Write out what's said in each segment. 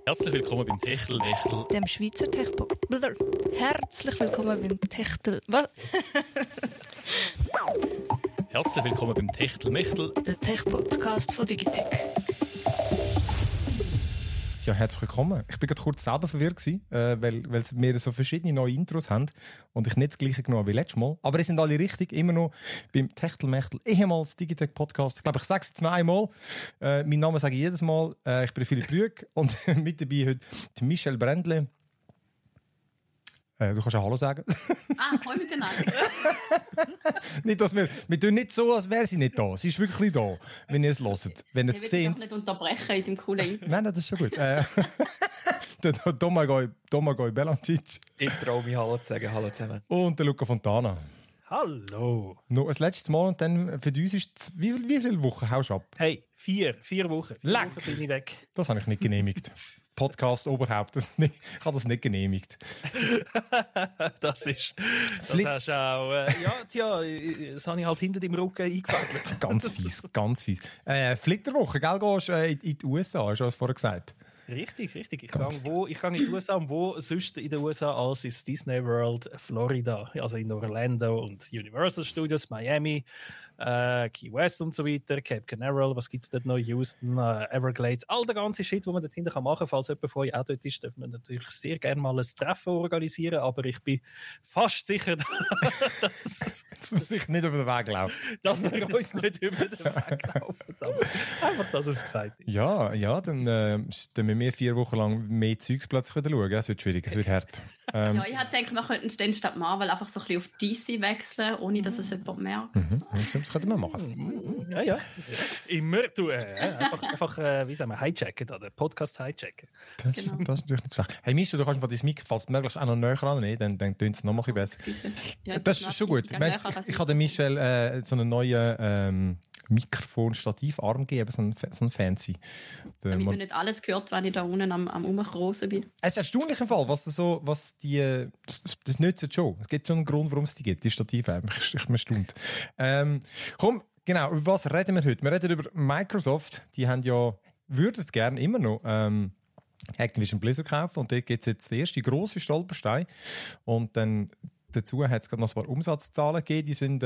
Herzlich willkommen beim Techtelmechtel. Dem Schweizer Herzlich willkommen beim Techtel... Was? Herzlich willkommen beim Techtelmechtel. Der Tech-Podcast von Digitec. Ja, herzlich willkommen. Ich bin gerade kurz selber verwirrt gewesen, weil wir so verschiedene neue Intros haben und ich nicht das gleiche genommen wie letztes Mal. Aber es sind alle richtig, immer noch beim Techtelmechtel, ehemals Digitec Podcast. Ich glaube, ich sage es jetzt noch einmal. Mein Name sage ich jedes Mal. Ich bin Philipp Rüegg und mit dabei heute die Michelle Brändle. Du kannst ja Hallo sagen. Hoi miteinander. Nicht, dass wir tun nicht so, als wäre sie nicht da. Sie ist wirklich da, wenn ihr es hört. Wenn ihr es Ich will seht. dich doch nicht unterbrechen in dem coolen Intro. Nein, das ist schon gut. Der Domagoj Belancic. Ich traue mich Hallo zu sagen. Hallo zusammen. Und der Luca Fontana. Hallo. Noch ein letztes Mal und dann für uns ist wie viele Wochen haust du ab? Hey, 4 Wochen. 4 Leck. Wochen bin ich weg. Das habe ich nicht genehmigt. Podcast Oberhaupt, ich habe das nicht genehmigt. Das hast du auch... das habe ich halt hinter deinem Rücken eingefädelt. Ganz fies. Flitterwoche, gell, gehst in die USA, hast du das vorher gesagt? Richtig. Ich gehe in die USA und wo sonst in den USA als ist Disney World Florida. Also in Orlando und Universal Studios, Miami, Key West und so weiter, Cape Canaveral, was gibt es dort noch, Houston, Everglades, all der ganze Shit, den man dort hinten machen kann. Falls jemand von euch auch dort ist, darf man natürlich sehr gerne mal ein Treffen organisieren, aber ich bin fast sicher, dass man sich nicht über den Weg läuft. Dass wir uns nicht über den Weg laufen. Einfach, dass es gesagt ist. Ja, dann müssen wir 4 Wochen lang mehr Zeugs plötzlich wieder schauen. Es wird schwierig, es wird hart. Ja, ich hätte gedacht, wir könnten dann statt Marvel einfach so ein bisschen auf DC wechseln, ohne dass es jemand merkt. Das könnten wir machen. Ja. Immer tun. Einfach wie sagen wir, hijacken, den Podcast hijacken. Das ist natürlich nicht schlecht. Hey Mischa, du kannst von deinem Mikrofon fast möglichst auch noch näher rannehmen, dann tönt es noch mal ein bisschen besser. Ja, das ist schon gut. Ich habe Michelle so einen neuen Mikrofon-Stativarm gegeben, so einen fancy. Damit man nicht alles gehört, wenn ich da unten am Umkrosen bin. Es ist erstaunlich im Fall, das nützt schon. Es gibt schon einen Grund, warum es die gibt, die Stative. Ich bin erstaunt. Komm, genau, über was reden wir heute? Wir reden über Microsoft. Die haben ja, würden gerne immer noch Activision Blizzard kaufen und dort gibt es jetzt den ersten grossen Stolperstein. Und dann dazu hat es gerade noch ein paar Umsatzzahlen gegeben, die sind,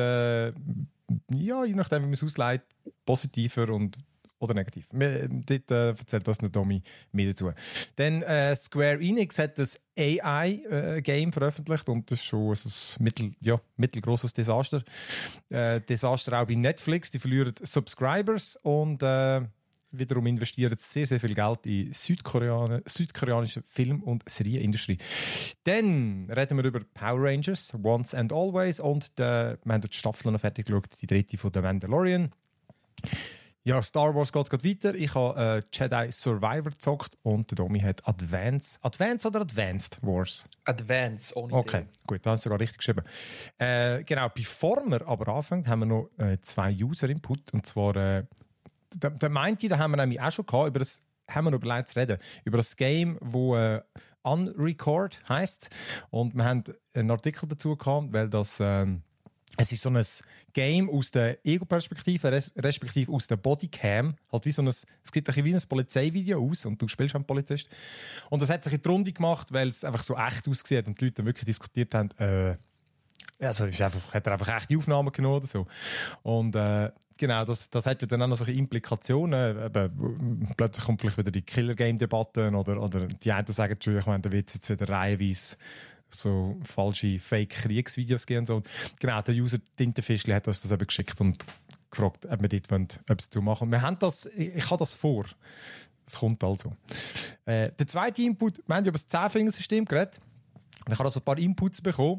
je nachdem, wie man es ausleiht, positiver oder negativ. Dort erzählt das noch Domi mehr dazu. Dann Square Enix hat das AI-Game veröffentlicht und das ist schon ein mittelgrosses Desaster. Desaster auch bei Netflix, die verlieren Subscribers und wiederum investieren sehr, sehr viel Geld in südkoreanische Film- und Serienindustrie. Dann reden wir über Power Rangers, Once and Always und wir haben die Staffel noch fertig geschaut, die 3. von The Mandalorian. Ja, Star Wars geht gerade weiter. Ich habe Jedi Survivor gezockt und der Domi hat Advanced oder Advanced Wars? Advance, ohne Okay, gut, da hast du sogar richtig geschrieben. Genau, bevor wir aber anfangen, haben wir noch 2 User-Input und zwar der meinte, da haben wir nämlich auch schon gehabt, über das haben wir noch überlegt zu reden, über das Game, wo Unrecord heisst. Und wir haben einen Artikel dazu gehabt, weil das es ist so ein Game aus der Ego-Perspektive, respektive aus der Bodycam. Halt wie es gibt ein bisschen wie ein Polizeivideo aus und du spielst einen Polizist. Und das hat sich in die Runde gemacht, weil es einfach so echt aussieht und die Leute dann wirklich diskutiert haben, also hat er einfach echte Aufnahmen genommen oder so. Und genau, das hat ja dann auch noch solche Implikationen. Plötzlich kommt vielleicht wieder die Killer-Game-Debatte oder die einen sagen schon, ich meine, da wird es jetzt wieder reihenweise so falsche Fake-Kriegsvideos geben und so. Und genau, der User Tintenfischli hat uns das eben geschickt und gefragt, ob wir dort etwas zu machen. Wir haben das, ich habe das vor. Es kommt also. Der zweite Input, wir haben ja über das 10-Fingersystem geredet. Ich habe also ein paar Inputs bekommen.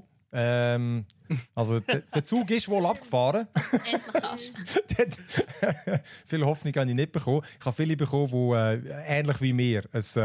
Also der Zug ist wohl abgefahren. Viel Hoffnung habe ich nicht bekommen. Ich habe viele bekommen, die ähnlich wie mir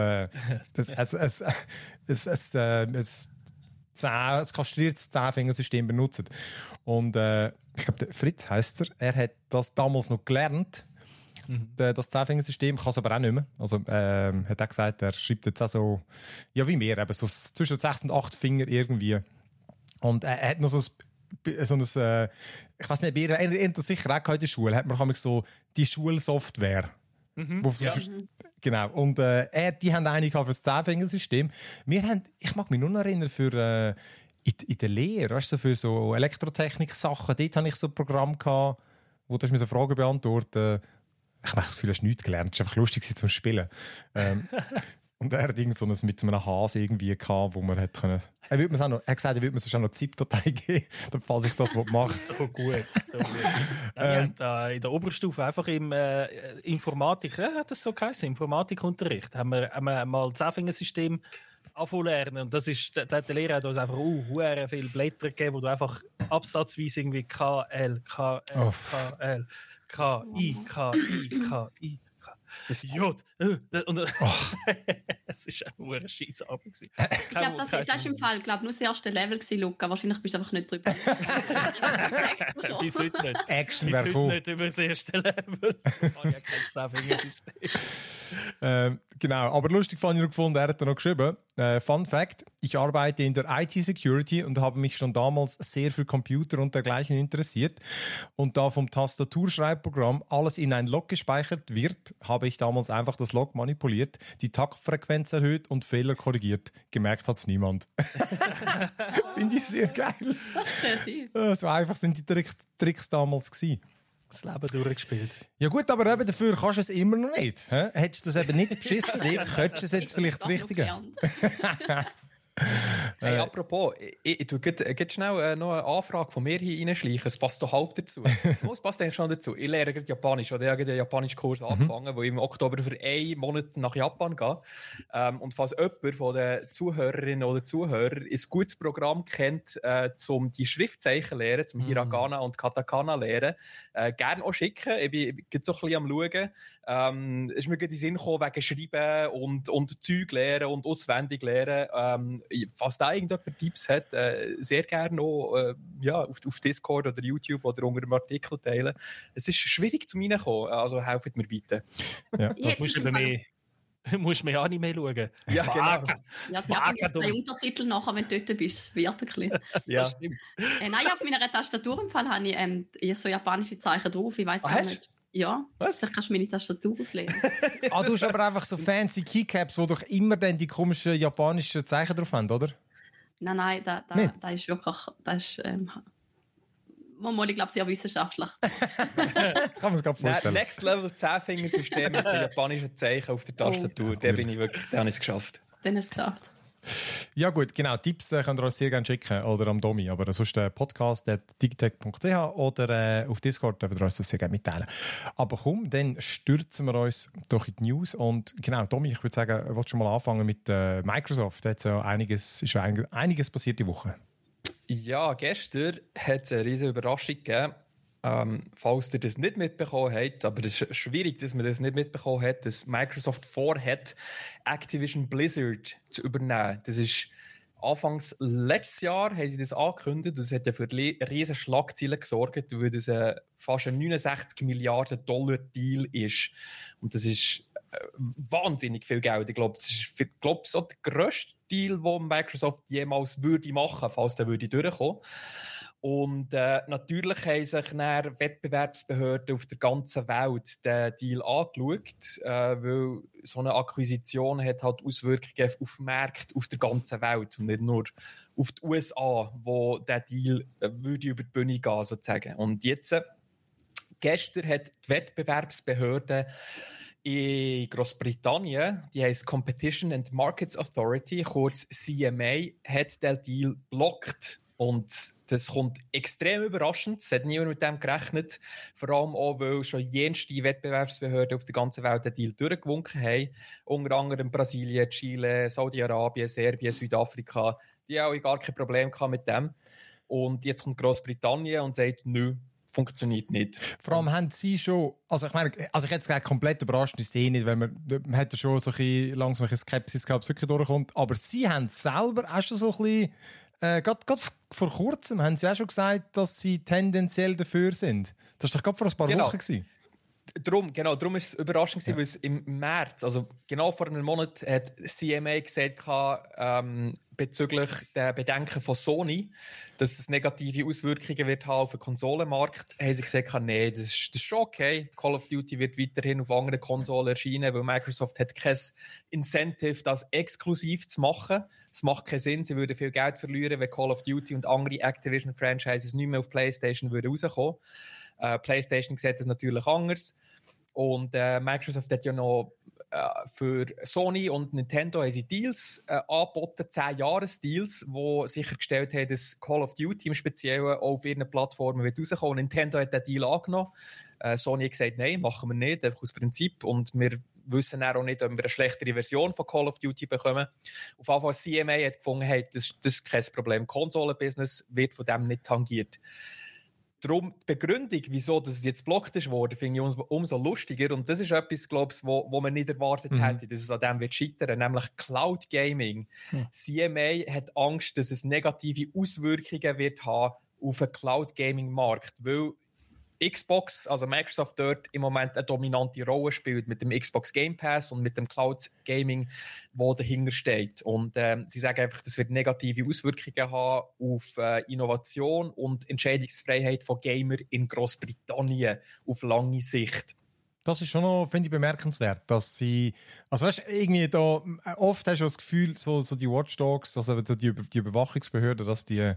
ein kastriertes 10-Fingersystem benutzen. Und ich glaube, Fritz heisst er hat das damals noch gelernt. Das 10-Fingersystem kann es aber auch nicht mehr. Also hat er gesagt, er schreibt jetzt auch so, ja wie mir, eben so zwischen 6 und 8 Finger irgendwie. Und er hat noch so ein ich weiß nicht, er sicher auch in der Schule, hat man so die Schulsoftware. Genau. Und die haben einige für das 10-Fingersystem. Ich mag mich nur noch erinnern, für in der Lehre, weißt du, für so Elektrotechnik-Sachen, dort hatte ich so ein Programm gehabt, wo du mir so Fragen beantworten. Ich habe das Gefühl, du hast nichts gelernt. Es war einfach lustig zum Spielen. Und er hat irgend so mit so einem Hase irgendwie gehabt, wo man hätte können. Er hat gesagt, er würde mir sonst auch noch eine ZIP-Datei geben, falls ich das mache. So gut. Wir haben in der Oberstufe einfach im Informatik, hat das so geheißen, Informatikunterricht, haben wir mal das 10-Fingersystem lernen. Und das ist, der Lehrer hat uns einfach viele Blätter gegeben, wo du einfach absatzweise irgendwie KL, KI. Das J. Und es war eine scheisse Abend. Ich glaube, das war im Fall nur das erste Level, Luca. Wahrscheinlich bist du einfach nicht drüber. Bis heute nicht. Action Bis wäre heute cool. nicht über das erste Level. Ich habe ja kein 10-Fingersystem. Genau, aber lustig fand ich noch gefunden, er hat da noch geschrieben, Fun Fact, ich arbeite in der IT-Security und habe mich schon damals sehr für Computer und dergleichen interessiert. Und da vom Tastaturschreibprogramm alles in ein Log gespeichert wird, habe ich damals einfach das Log manipuliert, die Taktfrequenz erhöht und Fehler korrigiert. Gemerkt hat es niemand. Finde ich sehr geil. Das ist kreativ. So einfach sind die Tricks damals gewesen. Das Leben durchgespielt. Ja gut, aber eben dafür kannst du es immer noch nicht. Hä? Hättest du das eben nicht beschissen, dort könntest du es jetzt vielleicht das Richtige. Hey, apropos, ich tue schnell noch eine Anfrage von mir hier reinschleichen. Es passt doch halb dazu. Es passt eigentlich schon dazu. Ich lerne gerade Japanisch. Oder ich habe einen japanischen Kurs angefangen, wo ich im Oktober für 1 Monat nach Japan gehe. Und falls jemand von den Zuhörerinnen oder Zuhörern ein gutes Programm kennt, um die Schriftzeichen zu lernen, zum Hiragana und Katakana zu lernen, gerne auch schicken. Ich bin so ein bisschen am Schauen. Es ist mir gerade in den Sinn gekommen, wegen Schreiben und Zeug lernen und auswendig lernen. Falls da irgendjemand Tipps hat, sehr gerne auch auf Discord oder YouTube oder unter dem Artikel teilen. Es ist schwierig zu mir reinkommen, also helft mir bitte. Ja, Das musst du mehr Anime schauen. Ja, genau. Ja, die haben jetzt 2 Untertitel nachher, wenn du dort bist. Das wird ein bisschen. Ja. Nein, auf meiner Tastatur im Fall habe ich so japanische Zeichen drauf. Ich weiß gar nicht. Ja, vielleicht kannst du meine Tastatur auslegen. Du hast aber einfach so fancy Keycaps, wo doch immer dann die komischen japanischen Zeichen drauf haben, oder? Nein, da ist wirklich... ich glaube, sehr wissenschaftlich. Kann man es gerade vorstellen. Next Level 10-Fingersystem mit den japanischen Zeichen auf der Tastatur. Der bin ich wirklich, der habe ich es geschafft. Dann hast du es geschafft. Ja gut, genau. Tipps könnt ihr uns sehr gerne schicken oder am Domi. Aber sonst podcast.digitech.ch oder auf Discord dürft ihr uns das sehr gerne mitteilen. Aber komm, dann stürzen wir uns durch in die News. Und genau, Domi, ich würde sagen, ich wollte schon mal anfangen mit Microsoft. Da ist ja einiges passiert die Woche. Ja, gestern hat es eine riesige Überraschung gegeben. Falls ihr das nicht mitbekommen habt, aber es ist schwierig, dass man das nicht mitbekommen hat, dass Microsoft vorhat, Activision Blizzard zu übernehmen. Das ist Anfangs letztes Jahr haben sie das angekündigt. Das hat ja für riesen Schlagzeilen gesorgt, weil das fast ein 69 Milliarden Dollar Deal ist. Und das ist wahnsinnig viel Geld. Ich glaube, das ist so der grösste Deal, den Microsoft jemals würde machen, falls der würde durchkommen. Und natürlich haben sich dann Wettbewerbsbehörden auf der ganzen Welt den Deal angeschaut, weil so eine Akquisition hat halt Auswirkungen auf Märkte auf der ganzen Welt und nicht nur auf die USA, wo der Deal würde über die Bühne gehen, sozusagen. Und jetzt, gestern hat die Wettbewerbsbehörde in Großbritannien, die heisst Competition and Markets Authority, kurz CMA, hat den Deal blockt. Und das kommt extrem überraschend. Es hat niemand mit dem gerechnet. Vor allem auch, weil schon jenste Wettbewerbsbehörden auf der ganzen Welt den Deal durchgewunken haben. Unter anderem Brasilien, Chile, Saudi-Arabien, Serbien, Südafrika. Die haben auch gar kein Problem mit dem. Und jetzt kommt Großbritannien und sagt, nö, funktioniert nicht. Vor allem haben sie schon, also ich hätte es gesagt, komplett überrascht, ich sehe nicht, weil man hat ja schon so ein langsam eine Skepsis gehabt, ob es wirklich durchkommt. Aber sie haben selber auch schon so ein bisschen, gerade vor kurzem haben sie auch schon gesagt, dass sie tendenziell dafür sind. Das war doch gerade vor ein paar Wochen gewesen. Darum ist es überraschend gewesen, weil es im März, also genau vor einem Monat, hat CMA gesagt, bezüglich der Bedenken von Sony, dass das negative Auswirkungen wird haben auf den Konsolenmarkt, haben sie gesagt, nein, das ist schon okay. Call of Duty wird weiterhin auf anderen Konsolen erscheinen, weil Microsoft hat kein Incentive, das exklusiv zu machen. Es macht keinen Sinn, sie würden viel Geld verlieren, wenn Call of Duty und andere Activision-Franchises nicht mehr auf PlayStation rauskommen würden. PlayStation sieht das natürlich anders. Und Microsoft hat ja noch für Sony und Nintendo haben sie Deals angeboten, 10-Jahres-Deals, die sichergestellt haben, dass Call of Duty im Speziellen auch auf ihren Plattformen wird rauskommen. Nintendo hat den Deal angenommen. Sony hat gesagt, nein, machen wir nicht, einfach aus Prinzip. Und wir wissen auch nicht, ob wir eine schlechtere Version von Call of Duty bekommen. Auf jeden Fall CMA hat gefunden, hey, das ist kein Problem. Konsolenbusiness wird von dem nicht tangiert. Darum die Begründung, wieso das jetzt blockt ist worden, finde ich umso lustiger. Und das ist etwas, glaube ich, wo man nicht erwartet hätte, dass es an dem wird scheitern, nämlich Cloud Gaming. CMA hat Angst, dass es negative Auswirkungen wird haben auf den Cloud Gaming Markt, weil Xbox, also Microsoft dort im Moment eine dominante Rolle spielt mit dem Xbox Game Pass und mit dem Cloud Gaming, wo dahinter steht. Und sie sagen einfach, das wird negative Auswirkungen haben auf Innovation und Entscheidungsfreiheit von Gamer in Großbritannien auf lange Sicht. Das ist schon noch, finde ich, bemerkenswert, dass sie, also weißt, irgendwie da, oft hast du das Gefühl, so die Watchdogs, also die Überwachungsbehörden, dass die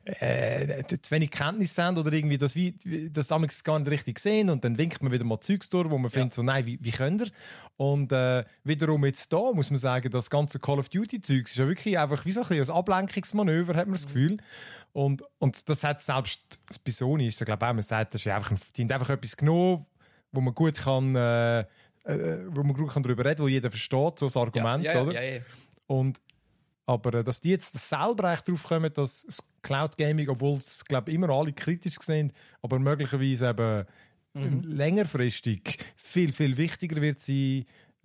zu wenig Kenntnis haben oder irgendwie das damals gar nicht richtig sehen und dann winkt man wieder mal Zeugs durch, wo man findet, so nein, wie könnt ihr? Und wiederum jetzt da muss man sagen, das ganze Call of Duty Zeugs ist ja wirklich einfach wie so ein bisschen ein Ablenkungsmanöver, hat man das Gefühl. Und das hat selbst bei Sony, ist ja, glaube ich auch, man sagt, das ist einfach die haben einfach etwas genommen, wo man gut kann, darüber reden, wo jeder versteht, so ein Argument, oder? Ja. Aber dass die jetzt selber echt drauf kommen, dass das Cloud Gaming, obwohl es, glaube ich, immer alle kritisch sind, aber möglicherweise eben längerfristig viel, viel wichtiger wird sein,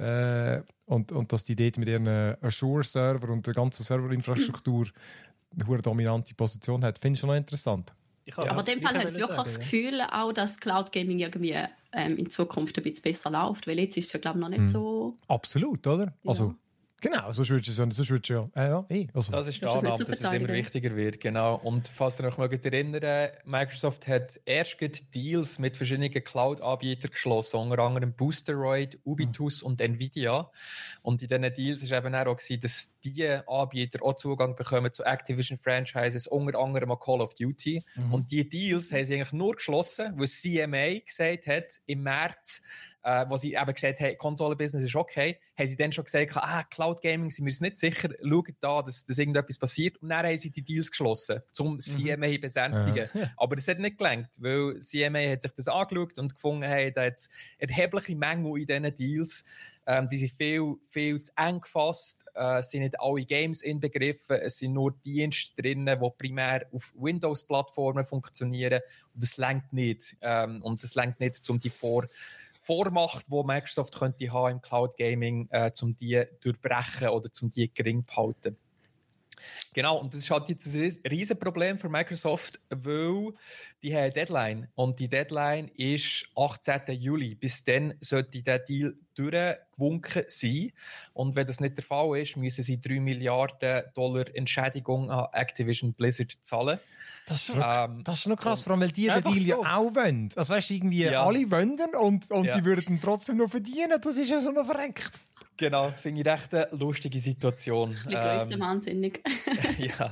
und dass die dort mit ihren Azure-Server und der ganzen Serverinfrastruktur eine hohe dominante Position hat, finde ich schon noch interessant. Aber in dem Fall hat es wirklich das Gefühl, auch, dass Cloud Gaming irgendwie in Zukunft ein bisschen besser läuft, weil jetzt ist es ja, glaube ich, noch nicht so... Absolut, oder? Ja. Also, genau, sonst würdest du ja... Also. Das ist die Annahme, dass es immer wichtiger wird, genau. Und falls ihr euch erinnern, Microsoft hat erst Deals mit verschiedenen Cloud-Anbietern geschlossen, unter anderem Boosteroid, Ubitus und Nvidia. Und in diesen Deals war eben auch gewesen, dass die Anbieter auch Zugang bekommen zu Activision-Franchises, unter anderem auch Call of Duty. Und die Deals haben sie eigentlich nur geschlossen, weil CMA gesagt hat, im März, wo sie eben gesagt haben, Konsolenbusiness ist okay, haben sie dann schon gesagt, Cloud Gaming sind wir uns nicht sicher, schaut da, dass irgendetwas passiert. Und dann haben sie die Deals geschlossen, um CMA zu besänftigen. Aber das hat nicht gelangt, weil CMA hat sich das angeschaut und gefunden, hey, da hat es erhebliche Mängel in diesen Deals. Die sind viel, viel zu eng gefasst, es sind nicht alle Games inbegriffen, es sind nur Dienste drin, die primär auf Windows-Plattformen funktionieren. Und das reicht nicht. Und das reicht nicht, um die Vormacht, die Microsoft könnte haben im Cloud Gaming, um die durchbrechen oder um die gering zu halten. Genau, und das ist halt jetzt ein Riesenproblem für Microsoft, weil die haben eine Deadline. Und die Deadline ist 18. Juli. Bis dann sollte der Deal durchgewunken sein. Und wenn das nicht der Fall ist, müssen sie $3 Milliarden Entschädigung an Activision Blizzard zahlen. Das ist noch krass, vor allem, weil die den Deal ja auch wollen. Also weißt du, irgendwie alle wollen und die würden trotzdem noch verdienen. Das ist ja schon noch verreckt. Genau, finde ich echt eine lustige Situation. Wahnsinnig. Ja.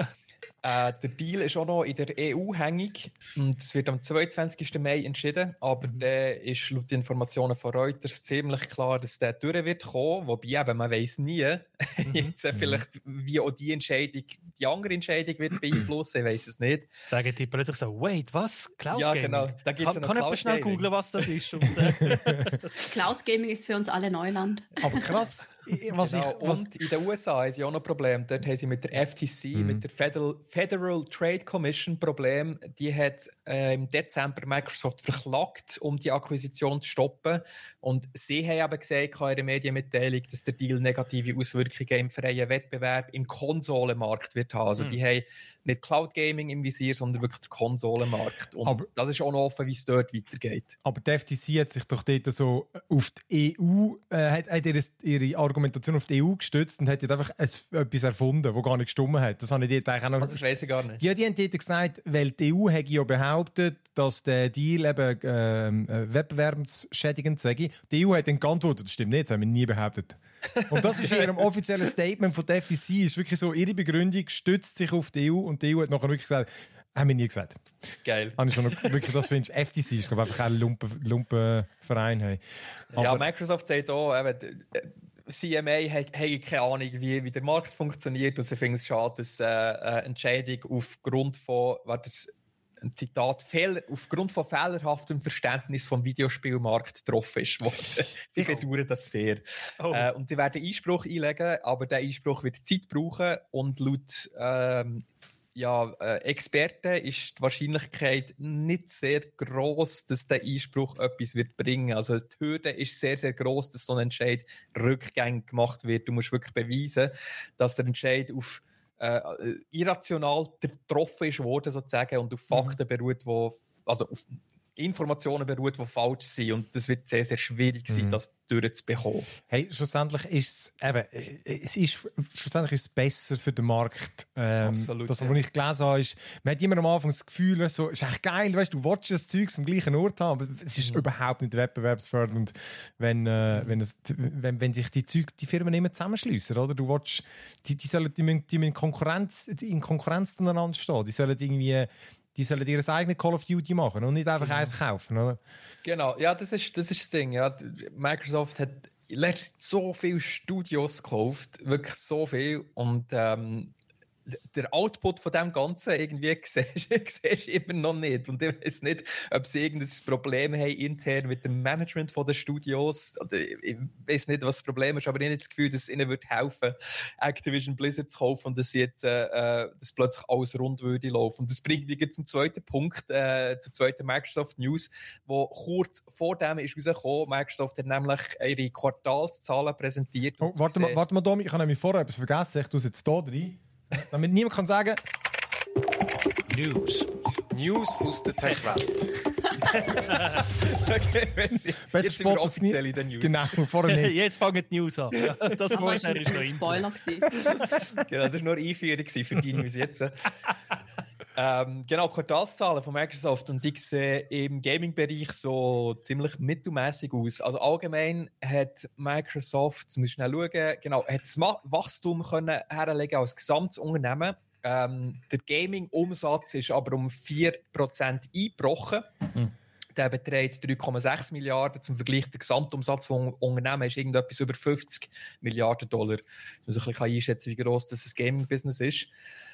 Der Deal ist auch noch in der EU hängig. Das wird am 22. Mai entschieden. Aber der ist laut Informationen von Reuters ziemlich klar, dass der durch wird kommen. Wobei eben, man weiss nie, jetzt vielleicht, wie auch die andere Entscheidung wird beeinflussen. Ich weiss es nicht. Sagen die plötzlich so, wait, was? Cloud Gaming? Ja, genau. Da gibt's kann jemand schnell googlen, was das ist? Cloud Gaming ist für uns alle Neuland. Aber krass. Und in den USA haben sie auch noch Probleme. Dort haben sie mit der FTC, mit der Federal Trade Commission Problem. Die hat im Dezember Microsoft verklagt, um die Akquisition zu stoppen. Und sie haben aber gesagt in ihrer Medienmitteilung, dass der Deal negative Auswirkungen im freien Wettbewerb im Konsolenmarkt wird positioniert haben. Also die haben nicht Cloud Gaming im Visier, sondern wirklich den Konsolenmarkt. Und aber, das ist auch noch offen, wie es dort weitergeht. Aber die FTC hat sich doch dort so auf die EU, hat ihre Argumentation auf die EU gestützt und hat dort einfach etwas erfunden, das gar nicht gestimmt hat. Das habe ich dort eigentlich auch noch... Das weiss ich gar nicht. Ja, die haben dort gesagt, weil die EU hat ja behauptet, dass der Deal eben wettbewerbsschädigend sei. Die EU hat dann geantwortet, das stimmt nicht, das haben wir nie behauptet. Und das ist in ihrem offiziellen Statement von der FTC, ist wirklich so, ihre Begründung stützt sich auf die EU und die EU hat nachher wirklich gesagt, haben wir nie gesagt. Geil. Habe ich schon noch, wirklich, das findest FTC ist, glaube ich, einfach ein Lumpenverein. Hey. Ja, Microsoft sagt auch, CMA hat keine Ahnung, wie der Markt funktioniert und sie finden es schade, dass eine Entscheidung aufgrund von, ein Zitat, aufgrund von fehlerhaftem Verständnis vom Videospielmarkt getroffen ist. Sie bedauern das sehr. Oh. Und sie werden Einspruch einlegen, aber der Einspruch wird Zeit brauchen und laut Experten ist die Wahrscheinlichkeit nicht sehr gross, dass der Einspruch etwas wird bringen. Also die Hürde ist sehr, sehr gross, dass so ein Entscheid rückgängig gemacht wird. Du musst wirklich beweisen, dass der Entscheid auf irrational getroffen ist worden, sozusagen, und auf Fakten beruht, auf Informationen beruht, die falsch sind. Und das wird sehr, sehr schwierig sein, das durchzubekommen. Hey, schlussendlich ist es besser für den Markt. Absolut. Das, was ich gelesen habe, ist, man hat immer am Anfang das Gefühl, so, ist echt geil, weißt, du willst das Zeug am gleichen Ort haben, aber es ist überhaupt nicht wettbewerbsfördernd, wenn sich die Firmen immer zusammenschliessen, oder? Du willst, die sollen in Konkurrenz zueinander stehen. Die sollen ihr eigenes Call of Duty machen und nicht einfach eins kaufen, oder? Genau, ja, das ist das Ding. Ja. Microsoft hat letztens so viele Studios gekauft, wirklich so viel. Und der Output von dem Ganzen irgendwie siehst du immer noch nicht. Und ich weiß nicht, ob sie irgendein Problem haben intern mit dem Management der Studios. Ich weiß nicht, was das Problem ist, aber ich habe nicht das Gefühl, dass es ihnen helfen würde, Activision Blizzard zu kaufen und dass jetzt dass plötzlich alles rund würde laufen. Und das bringt mich zum zweiten Punkt, zur zweiten Microsoft News, wo kurz vor dem ist rausgekommen. Microsoft hat nämlich ihre Quartalszahlen präsentiert. Oh, warte mal, Domi, ich habe nämlich vorher etwas vergessen. Ich tue es jetzt hier rein. Damit niemand kann sagen... News aus der Tech-Welt. Okay, jetzt sind wir offiziell in den News. Genau, vorher nicht. Jetzt fangen die News an. Ja, das war ein Spoiler. Genau, das war nur Einführung für die News jetzt. Genau, Quartalszahlen von Microsoft, und die sehen im Gaming-Bereich so ziemlich mittelmäßig aus. Also allgemein hat Microsoft, jetzt muss ich schnell schauen, genau, hat das Wachstum können herlegen als Gesamtunternehmen. Der Gaming-Umsatz ist aber um 4% eingebrochen. Der beträgt 3,6 Milliarden. Zum Vergleich, der Gesamtumsatz von Unternehmen ist irgendetwas über 50 Milliarden Dollar. Ich muss ein bisschen einschätzen, wie gross das Gaming-Business ist.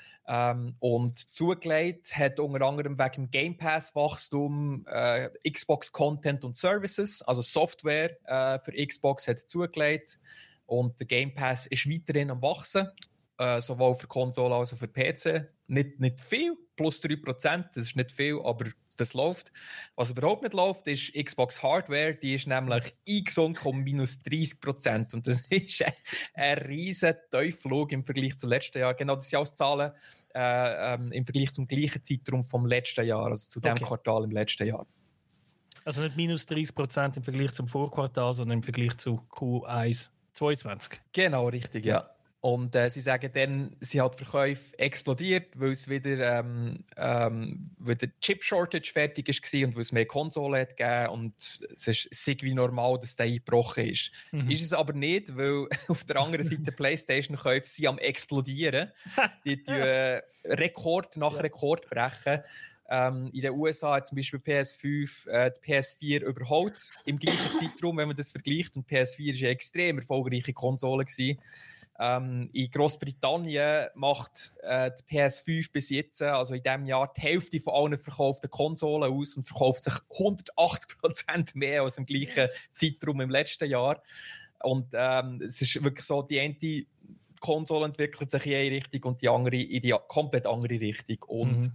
Und zugelegt hat unter anderem wegen dem Game Pass Wachstum Xbox Content und Services, also Software für Xbox hat zugelegt, und der Game Pass ist weiterhin am Wachsen, sowohl für Konsole als auch für PC. Nicht viel, plus 3%, das ist nicht viel, aber das läuft. Was überhaupt nicht läuft, ist Xbox Hardware. Die ist nämlich eingesunken um minus 30%. Und das ist ein riesen Teuflug im Vergleich zum letzten Jahr. Genau, das sind alles Zahlen im Vergleich zum gleichen Zeitraum vom letzten Jahr, also zu dem Quartal im letzten Jahr. Also nicht minus 30% im Vergleich zum Vorquartal, sondern im Vergleich zu Q1 22. Genau, richtig, ja. Und sie sagen dann, sie hat Verkäufe explodiert, weil es wieder weil der Chip-Shortage fertig war und weil es mehr Konsolen hat gegeben, und es ist wie normal, dass der eingebrochen ist. Ist es aber nicht, weil auf der anderen Seite PlayStation-Käufe sind am explodieren. Die Rekord nach Rekord brechen. In den USA hat zum Beispiel PS5 die PS4 überholt im gleichen Zeitraum, wenn man das vergleicht. Und PS4 war eine extrem erfolgreiche Konsole gewesen. In Großbritannien macht die PS5 bis jetzt, also in diesem Jahr, die Hälfte von allen verkauften Konsolen aus und verkauft sich 180% mehr als im gleichen Zeitraum im letzten Jahr. Und es ist wirklich so, die eine Konsole entwickelt sich in eine Richtung und die andere in die komplett andere Richtung. Und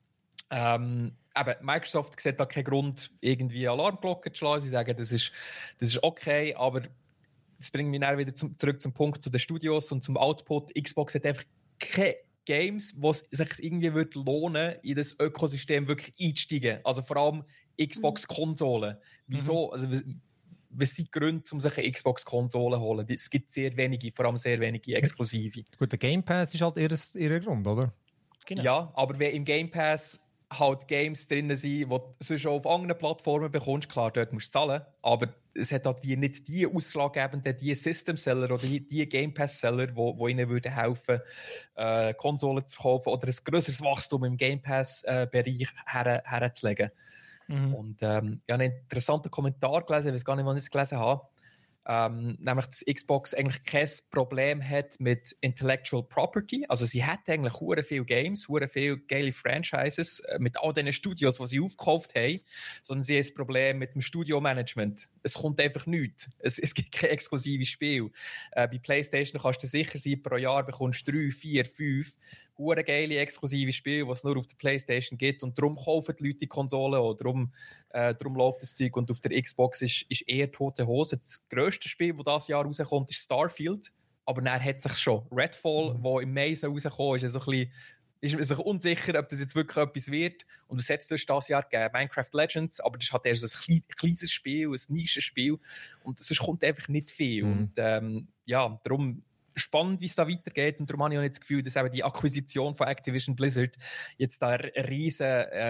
Microsoft sieht da keinen Grund, irgendwie Alarmglocken zu schlagen. Sie sagen, das ist okay, aber das bringt mich dann wieder zurück zum Punkt zu den Studios und zum Output. Xbox hat einfach Games, wo es sich irgendwie würde lohnen, in das Ökosystem wirklich einzusteigen. Also vor allem Xbox-Konsolen. Wieso? Also, was sind die Gründe, um sich eine Xbox-Konsole zu holen? Es gibt sehr wenige, vor allem sehr wenige exklusive. Gut, der Game Pass ist halt ihr Grund, oder? Genau. Ja, aber wenn im Game Pass halt Games drin sind, die du sonst auf anderen Plattformen bekommst, klar, dort musst du zahlen, aber es hat halt wie nicht die ausschlaggebenden, die System-Seller oder die Game Pass-Seller, die ihnen würden helfen, Konsolen zu kaufen oder ein grösseres Wachstum im Game Pass-Bereich herzulegen. Und ich habe einen interessanten Kommentar gelesen, ich weiß gar nicht, wann ich es gelesen habe. Nämlich, dass Xbox eigentlich kein Problem hat mit Intellectual Property. Also sie hat eigentlich hure viele Games, hure viele geile Franchises mit all diesen Studios, die sie aufgekauft haben, sondern sie haben ein Problem mit dem Studio-Management. Es kommt einfach nichts. Es gibt kein exklusives Spiel. Bei PlayStation kannst du sicher sein, pro Jahr bekommst du 3, 4, 5 hure geile exklusive Spiele, die es nur auf der PlayStation gibt und darum kaufen die Leute die Konsole oder darum läuft das Zeug und auf der Xbox ist eher tote Hose. Das grösste Spiel, das dieses Jahr rauskommt, ist Starfield, aber dann hat sich schon. Redfall, wo im Mai rauskommt, ist so ein bisschen, ist man sich unsicher, ob das jetzt wirklich etwas wird. Und es hat dieses Jahr gegeben, Minecraft Legends, aber das ist halt eher so ein kleines Spiel, ein Nischenspiel und sonst kommt einfach nicht viel. Und darum spannend, wie es da weitergeht. Und darum habe ich auch nicht das Gefühl, dass eben die Akquisition von Activision Blizzard jetzt da einen riesen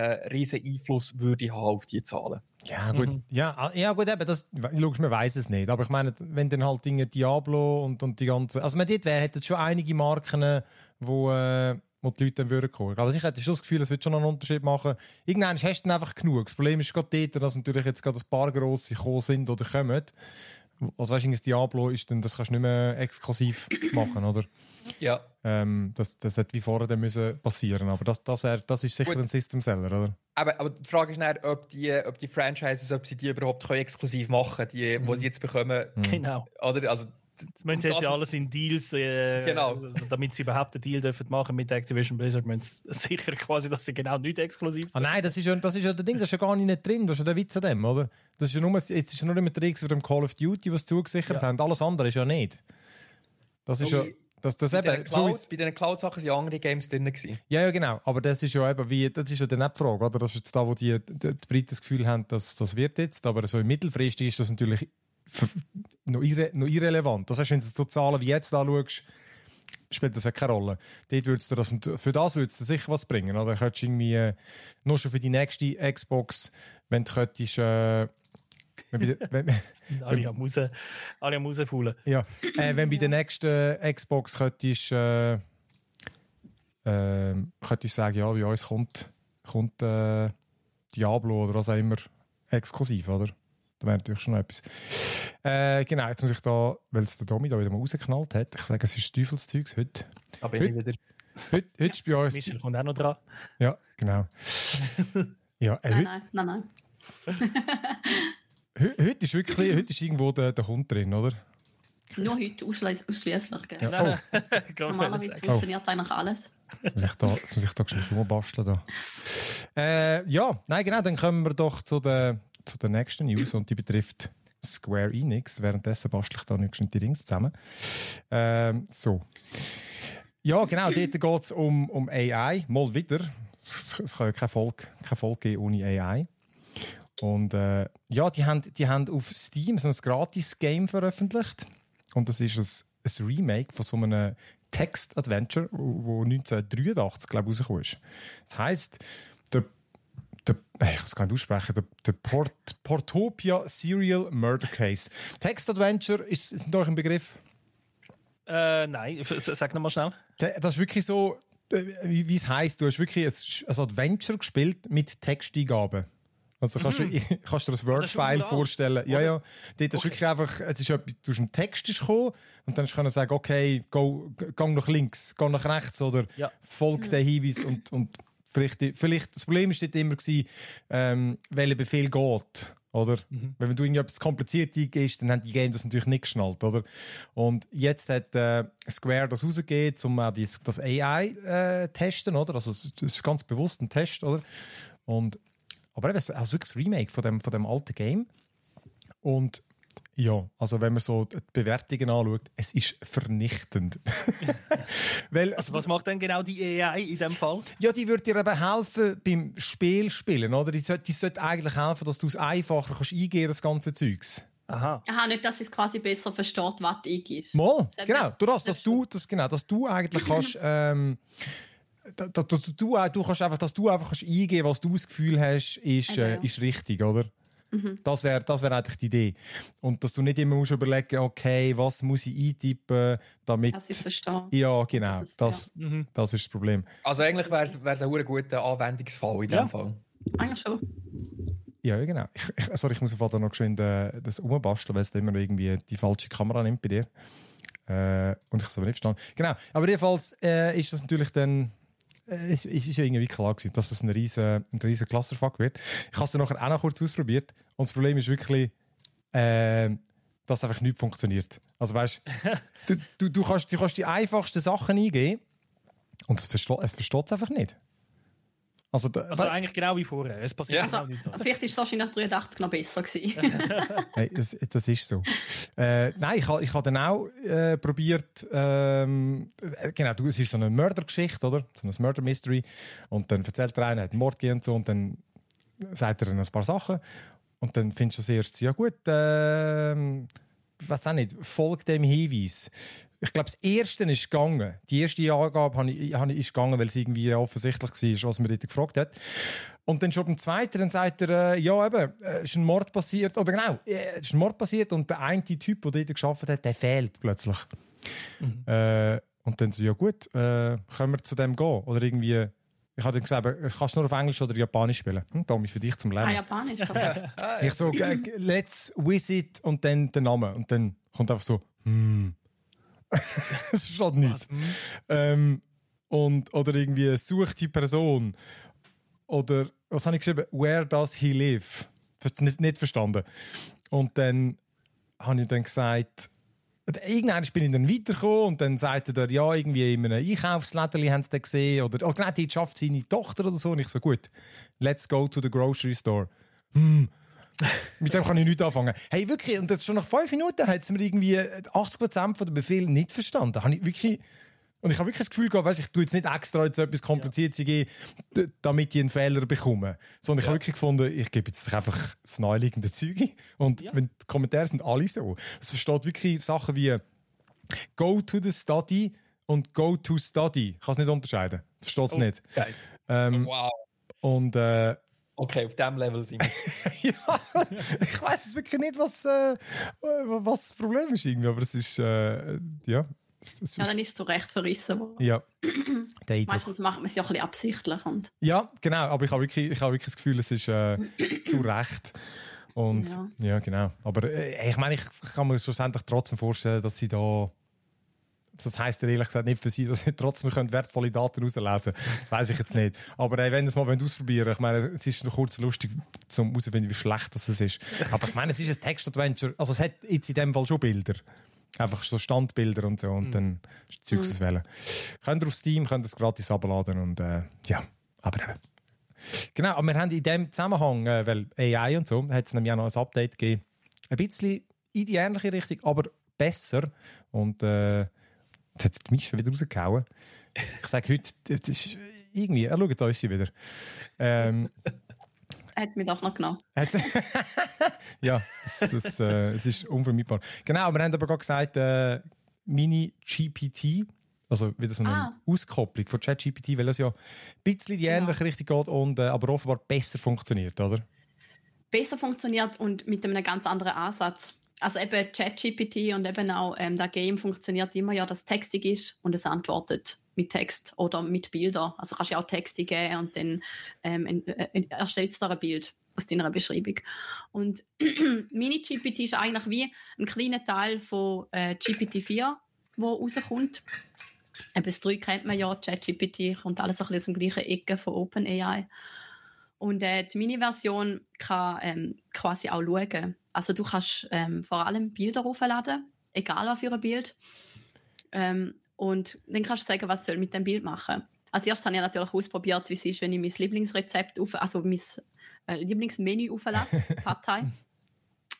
Einfluss würde haben auf die Zahlen. Ja, gut. Ja, gut, eben, das, logisch, man weiss es nicht. Aber ich meine, wenn dann halt Dinge Diablo und die ganzen. Also, man dort hätten schon einige Marken, wo die Leute dann würden kommen. Also, ich hätte schon das Gefühl, es wird schon noch einen Unterschied machen. Irgendwann hast du dann einfach genug. Das Problem ist gerade dort, dass natürlich jetzt gerade ein paar grosse gekommen sind oder kommen. Also weißt du, das Diablo ist dann, das kannst du nicht mehr exklusiv machen, oder? Ja. Das hätte wie vorher dann müssen passieren, aber das ist sicher ein System-Seller, oder? Aber die Frage ist dann, ob die Franchises, ob sie die überhaupt exklusiv machen können, die sie jetzt bekommen. Genau. Oder? Also, das müssen sie jetzt ja alles in Deals, genau. Also, damit sie überhaupt einen Deal dürfen machen mit Activision Blizzard, müssen sie sicher quasi, dass sie genau nicht exklusiv sind. Nein, das ist ja der Ding, das ist ja gar nicht drin, das ist ja der Witz an dem, oder? Das ist ja nur, jetzt ist ja nur immer der X für dem Call of Duty, was sie zugesichert haben, alles andere ist ja nicht. Das ist ja... Das bei den Cloud-Sachen waren andere Games drin. Ja, genau. Aber das ist ja eben das ist ja dann nicht die Frage, oder? Das ist jetzt da, wo die Briten das Gefühl haben, dass das wird jetzt. Aber so im Mittelfristig ist das natürlich noch irrelevant. Das heißt, wenn du so Zahlen wie jetzt anschaust, spielt das ja keine Rolle. Für das würde es dir sicher was bringen. Oder? Du könntest irgendwie nur schon für die nächste Xbox, wenn du könntest... alle am rausfallen. Ja, wenn bei der nächsten Xbox könntest du sagen, ja, bei uns kommt Diablo oder was auch immer exklusiv, oder? Da wäre natürlich schon noch etwas. Genau, jetzt muss ich da, weil es der Domi da wieder mal rausgeknallt hat, ich sage, es ist Teufelszeugs heute. Aber wieder. Heute ist bei uns... Michel kommt auch noch dran. Ja, genau. Ja, Nein. Heute ist irgendwo der Hund drin, oder? Nur heute ausschließlich. Ja. Normalerweise funktioniert eigentlich alles. Jetzt muss ich da schnell rumbasteln. Ja, nein, genau, dann kommen wir doch zu der nächsten News und die betrifft Square Enix. Währenddessen bastle ich da nicht die Rings zusammen. So. Ja, genau, dort geht es um AI. Mal wieder. Es kann ja keine Folge geben ohne AI. Und ja, die haben auf Steam so ein Gratis-Game veröffentlicht. Und das ist ein Remake von so einem Text-Adventure, wo 1983, glaube ich, rausgekommen ist. Das heisst, ich kann es gar nicht aussprechen, der Portopia Serial Murder Case. Text-Adventure, ist euch ein Begriff? Nein, sag nochmal schnell. Das ist wirklich so, wie es heisst, du hast wirklich ein Adventure gespielt mit Texteingaben. Also kannst du dir das Word-File vorstellen. Ja. Dort ist wirklich einfach, es ist etwas, du hast einen Text gekommen und dann kannst du sagen, okay, geh nach links, geh nach rechts oder folg den Hinweis und vielleicht, das Problem war dort immer, welcher Befehl geht. Oder? Wenn du irgendetwas kompliziert eingehst, dann haben die Games das natürlich nicht geschnallt. Oder? Und jetzt hat Square das rausgegeben, um auch das AI testen. Oder? Also, das ist ganz bewusst ein Test. Oder? Aber eben, also wirklich das Remake von dem alten Game. Und Ja, also wenn man so die Bewertungen anschaut, es ist vernichtend. Weil, also was macht denn genau die AI in diesem Fall? Ja, die würde dir eben helfen beim Spielen, oder? Die sollte eigentlich helfen, dass du es einfacher kannst eingeben, das ganze Zeugs. Aha, nicht, dass es quasi besser versteht, was du eingibst. Mal, genau. Dass du eigentlich kannst... du kannst einfach eingeben, was du das Gefühl hast, ist richtig, oder? Das wäre eigentlich die Idee. Und dass du nicht immer musst überlegen, okay, was muss ich eintippen, damit... Das ist verstanden. Ja, genau. Das ist das Problem. Also eigentlich wäre es ein guter Anwendungsfall in dem Fall. Eigentlich schon. Ja, genau. Ich muss auf da noch geschwind das umbasteln, weil es immer noch irgendwie die falsche Kamera nimmt bei dir. Und ich es aber nicht verstanden. Genau. Aber jedenfalls ist das natürlich dann... Es ist ja irgendwie klar gewesen, dass es ein riesen Clusterfuck wird. Ich habe es dann nachher auch noch kurz ausprobiert und das Problem ist wirklich, dass einfach nichts funktioniert. Also weißt du kannst die einfachsten Sachen eingeben und es versteht es einfach nicht. Also eigentlich genau wie vorher. Es passiert genau nicht. Vielleicht ist es wahrscheinlich 83 noch besser gewesen. Hey, das ist so. Nein, ich habe dann auch probiert, genau, es ist so eine Mördergeschichte, oder? So ein Murder Mystery. Und dann erzählt er einen, hat einen Mord gegeben und so, und dann sagt er dann ein paar Sachen. Und dann findest du das erste, ja gut, weiß auch nicht, folgt dem Hinweis. Ich glaube, das erste ist gegangen. Die erste Angabe ist gegangen, weil es irgendwie offensichtlich war, was man dort gefragt hat. Und dann schon beim zweiten, dann sagt er, ja eben, ist ein Mord passiert. Oder genau, ist ein Mord passiert und der eine Typ, der dort gearbeitet hat, der fehlt plötzlich. Und dann so, ja gut, können wir zu dem gehen? Oder irgendwie, ich habe dann gesagt, kannst du nur auf Englisch oder Japanisch spielen? Tommy, für dich zum Lernen. Japanisch. Ich so, let's visit und dann der Name. Und dann kommt einfach so, es steht nicht. Oder irgendwie sucht die Person. Oder was habe ich geschrieben? Where does he live? Nicht verstanden. Und dann habe ich dann gesagt, irgendwann bin ich dann weitergekommen und dann sagte er, ja, irgendwie in einem Einkaufsläden haben sie den gesehen. Oder genau, die schafft seine Tochter oder so. Und ich so, gut, let's go to the grocery store. Mit dem kann ich nichts anfangen. Hey, wirklich, und schon nach 5 Minuten hat es mir irgendwie 80% von den Befehlen nicht verstanden. Und ich habe wirklich das Gefühl gehabt, weißt, ich tue jetzt nicht extra jetzt etwas Kompliziertes geben, damit ich einen Fehler bekomme. Sondern ich habe wirklich gefunden, ich gebe jetzt einfach das naheliegende Zeug ein. Und wenn die Kommentare sind alle so. Es versteht wirklich Sachen wie go to the study und go to study. Ich kann es nicht unterscheiden. Das versteht es nicht. Wow. Und okay, auf diesem Level sind wir. ja, ich weiss wirklich nicht, was das Problem ist irgendwie, aber es ist, ja. Dann ist es recht verrissen worden. Ja. Meistens macht man es ja ein bisschen absichtlich. Und ja, genau, aber ich habe wirklich das Gefühl, es ist zu Recht. Und ja genau. Aber ich meine, ich kann mir schlussendlich trotzdem vorstellen, dass sie da... Das heisst ja ehrlich gesagt nicht für sie, dass sie trotzdem wertvolle Daten herauslesen können. Das weiss ich jetzt nicht. Aber wenn ihr es mal ausprobieren, ich meine, es ist noch kurz lustig, um herauszufinden, wie schlecht das ist. Aber ich meine, es ist ein Text-Adventure. Also es hat jetzt in dem Fall schon Bilder. Einfach so Standbilder und so. Und dann ist das Zeug auswählen. Könnt ihr auf Steam, könnt ihr es gratis abladen und ja, aber eben. Genau, aber wir haben in dem Zusammenhang, weil AI und so, hat es nämlich auch noch ein Update gegeben. Ein bisschen in die ähnliche Richtung, aber besser. Und jetzt hat die Mischa wieder rausgehauen. Ich sage heute, das ist irgendwie, schaut uns sie wieder. hat mich doch noch genommen. Ja, es ist unvermeidbar. Genau, wir haben aber gerade gesagt, Mini-GPT, also wieder so eine Auskopplung von ChatGPT, weil es ja ein bisschen die ähnliche Richtung geht und aber offenbar besser funktioniert, oder? Besser funktioniert und mit einem ganz anderen Ansatz. Also eben ChatGPT und eben auch das Game funktioniert immer ja, dass es textig ist und es antwortet mit Text oder mit Bildern. Also kannst du ja auch Texte geben und dann erstellt es dir ein Bild aus deiner Beschreibung. Und Mini-GPT ist eigentlich wie ein kleiner Teil von GPT-4, der rauskommt. Eben das 3 kennt man ja, ChatGPT kommt alles ein bisschen aus dem gleichen Ecke von OpenAI. Und die Mini-Version kann quasi auch schauen. Also du kannst vor allem Bilder aufladen, egal was für ein Bild. Und dann kannst du sagen, was soll mit dem Bild machen. Als erstes habe ich natürlich ausprobiert, wie es ist, wenn ich mein Lieblingsrezept, also mein Lieblingsmenü auflade, Pad Thai.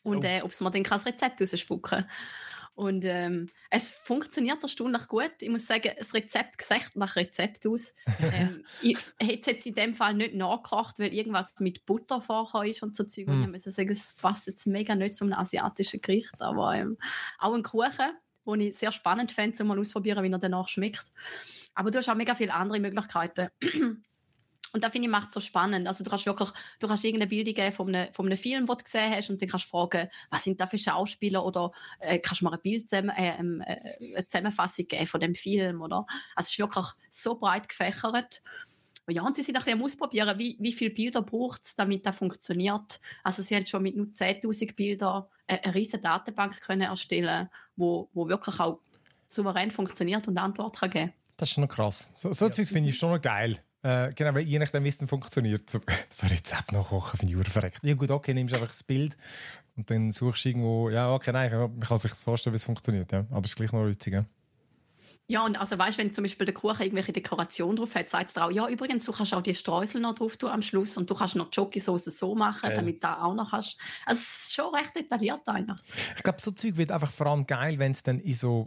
und ob es mir dann kein Rezept rausspucken kann. Und es funktioniert erstaunlich gut. Ich muss sagen, das Rezept sieht nach Rezept aus. Ich hätte es jetzt in dem Fall nicht nachgekocht, weil irgendwas mit Butter vorher ist und so Zeug. Und ich muss sagen, es passt jetzt mega nicht zu einem asiatischen Gericht. Aber auch ein Kuchen, den ich sehr spannend fände, um mal auszuprobieren, wie er danach schmeckt. Aber du hast auch mega viele andere Möglichkeiten. Und das finde ich macht so spannend. Also du kannst irgendeine Bilder geben von einem Film, den du gesehen hast, und dann kannst du fragen, was sind da für Schauspieler, oder kannst du mal eine Zusammenfassung geben von dem Film, oder? Also es ist wirklich so breit gefächert. Ja, und sie sind nachher ausprobieren, wie viele Bilder braucht es, damit das funktioniert. Also sie haben schon mit nur 10'000 Bildern eine riesige Datenbank können erstellen, wo wirklich auch souverän funktioniert und Antworten kann geben. Das ist schon noch krass. So Zeug finde ich schon noch geil. Genau, weil je nachdem, wie es dann funktioniert. So Rezept nachkochen finde ich verreckt. Ja gut, okay, nimmst einfach das Bild und dann suchst du irgendwo, ja okay, nein, man kann sich das vorstellen, wie es funktioniert. Ja. Aber es ist gleich noch witzig. Ja. Ja, und also weißt, wenn zum Beispiel der Kuchen irgendwelche Dekoration drauf hat, sagt es dir auch, ja, übrigens, du kannst auch die Streusel noch drauf tun am Schluss und du kannst noch die Schokosoße so machen, damit du da auch noch hast. Also es ist schon recht detailliert eigentlich. Ich glaube, so Zeug wird einfach vor allem geil, wenn es dann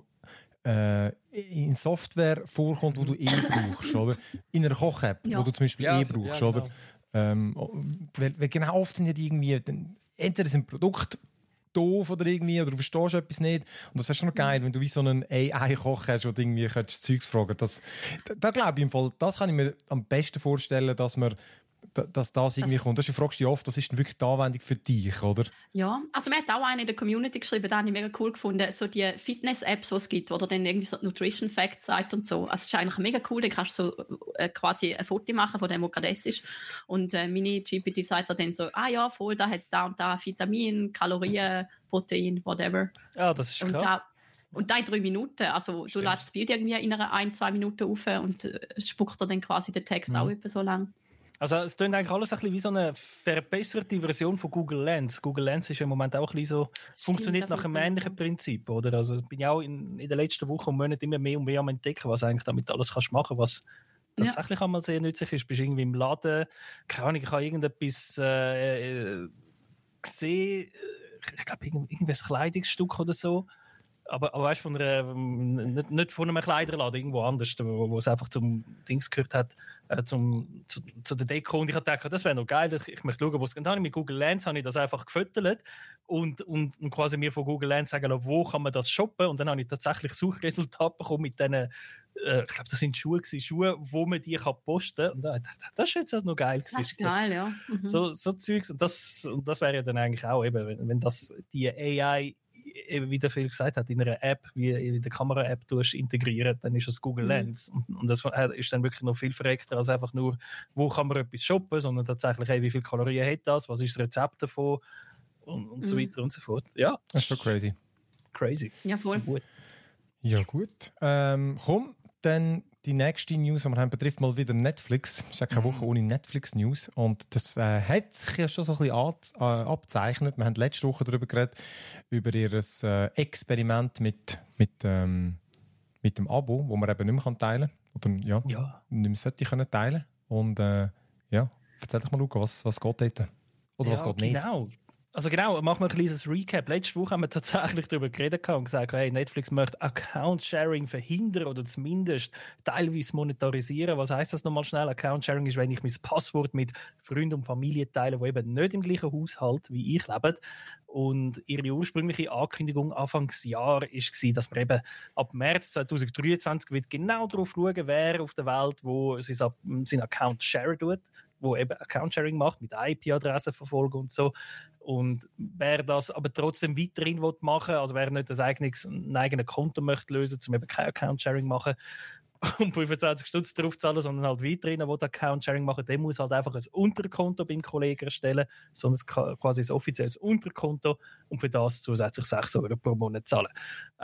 in Software vorkommt, wo du brauchst, oder? In einer Koch-App, wo du zum Beispiel brauchst, ja, oder? Weil genau oft sind ja die irgendwie, entweder sind Produkte doof oder irgendwie, oder du verstehst etwas nicht. Und das ist schon noch geil, wenn du wie so einen AI-Koch hast, wo du irgendwie Zeugs fragen kannst. Da glaube ich im Fall, das kann ich mir am besten vorstellen, dass das irgendwie kommt. Du fragst dich oft, das ist dann wirklich die Anwendung für dich, oder? Ja, also mir hat auch einer in der Community geschrieben, den habe ich mega cool gefunden, so die Fitness-Apps, die es gibt, wo dann irgendwie so Nutrition Facts sagt und so. Also es ist eigentlich mega cool, dann kannst du so quasi ein Foto machen von dem, was gerade ist. Und meine GPT sagt dann so, ja, voll, da hat da und da Vitamin, Kalorien, Protein, whatever. Ja, das ist krass. Und da in 3 Minuten, also du lädst das Bild irgendwie in einer 1-2 Minuten auf und spuckt dir dann quasi den Text auch etwa so lang. Also es klingt eigentlich alles ein bisschen wie so eine verbesserte Version von Google Lens. Google Lens ist im Moment auch ein bisschen so, funktioniert nach einem ähnlichen Prinzip, oder? Also bin ich auch in den letzten Wochen und Monaten immer mehr und mehr am entdecken, was eigentlich damit alles kannst machen, was tatsächlich einmal sehr nützlich ist. Bist irgendwie im Laden, keine Ahnung, ich habe irgendetwas gesehen, ich glaube irgendein Kleidungsstück oder so. Aber weißt du, nicht von einem Kleiderladen, irgendwo anders, wo es einfach zum Dings gehört hat, zu der Deko. Und ich habe gedacht, das wäre noch geil, ich möchte schauen, wo es geht. Dann habe ich mit Google Lens habe ich das einfach gefüttert und quasi mir von Google Lens sagen lassen, wo kann man das shoppen. Und dann habe ich tatsächlich Suchresultate bekommen mit diesen, ich glaube, das sind Schuhe, wo man die posten kann. Und dann dachte ich, das ist jetzt noch geil. Das ist geil, ja. Mhm. So Zeugs. Und das wäre ja dann eigentlich auch eben, wenn das die AI, wie der Phil gesagt hat, in einer App, wie in der Kamera-App integrieren, dann ist es Google Lens. Und das ist dann wirklich noch viel verreckter als einfach nur, wo kann man etwas shoppen, sondern tatsächlich, wie viele Kalorien hat das, was ist das Rezept davon und so weiter und so fort. Ja, das ist schon crazy. Crazy. Ja, voll. Gut. Ja, gut. Komm, dann die nächste News, die wir haben, betrifft mal wieder Netflix. Es ist ja keine Woche ohne Netflix-News. Und das hat sich ja schon so ein bisschen abzeichnet. Wir haben letzte Woche darüber geredet, über ihr Experiment mit dem Abo, wo man eben nicht mehr teilen kann. Oder nicht mehr sollte teilen. Und erzähl doch mal, Luca, was geht dort? Oder was geht nicht? Genau. Also genau, machen wir ein kleines Recap. Letzte Woche haben wir tatsächlich darüber geredet und gesagt, hey, Netflix möchte Account-Sharing verhindern oder zumindest teilweise monetarisieren. Was heisst das nochmal schnell? Account-Sharing ist, wenn ich mein Passwort mit Freunden und Familie teile, die eben nicht im gleichen Haushalt wie ich leben. Und ihre ursprüngliche Ankündigung Anfangsjahr war, dass man eben ab März 2023 wird genau darauf schauen, wer auf der Welt wo seinen Account share tut, wo eben Account-Sharing macht, mit IP-Adressen verfolgen und so. Und wer das aber trotzdem weiterhin machen will, also wer nicht ein eigenes Konto möchte lösen, um eben kein Account-Sharing machen und 25 Stutz drauf zahlen, sondern halt weiterhin Account-Sharing machen, der muss halt einfach ein Unterkonto beim Kollegen erstellen, sondern quasi ein offizielles Unterkonto und für das zusätzlich 6 € pro Monat zahlen.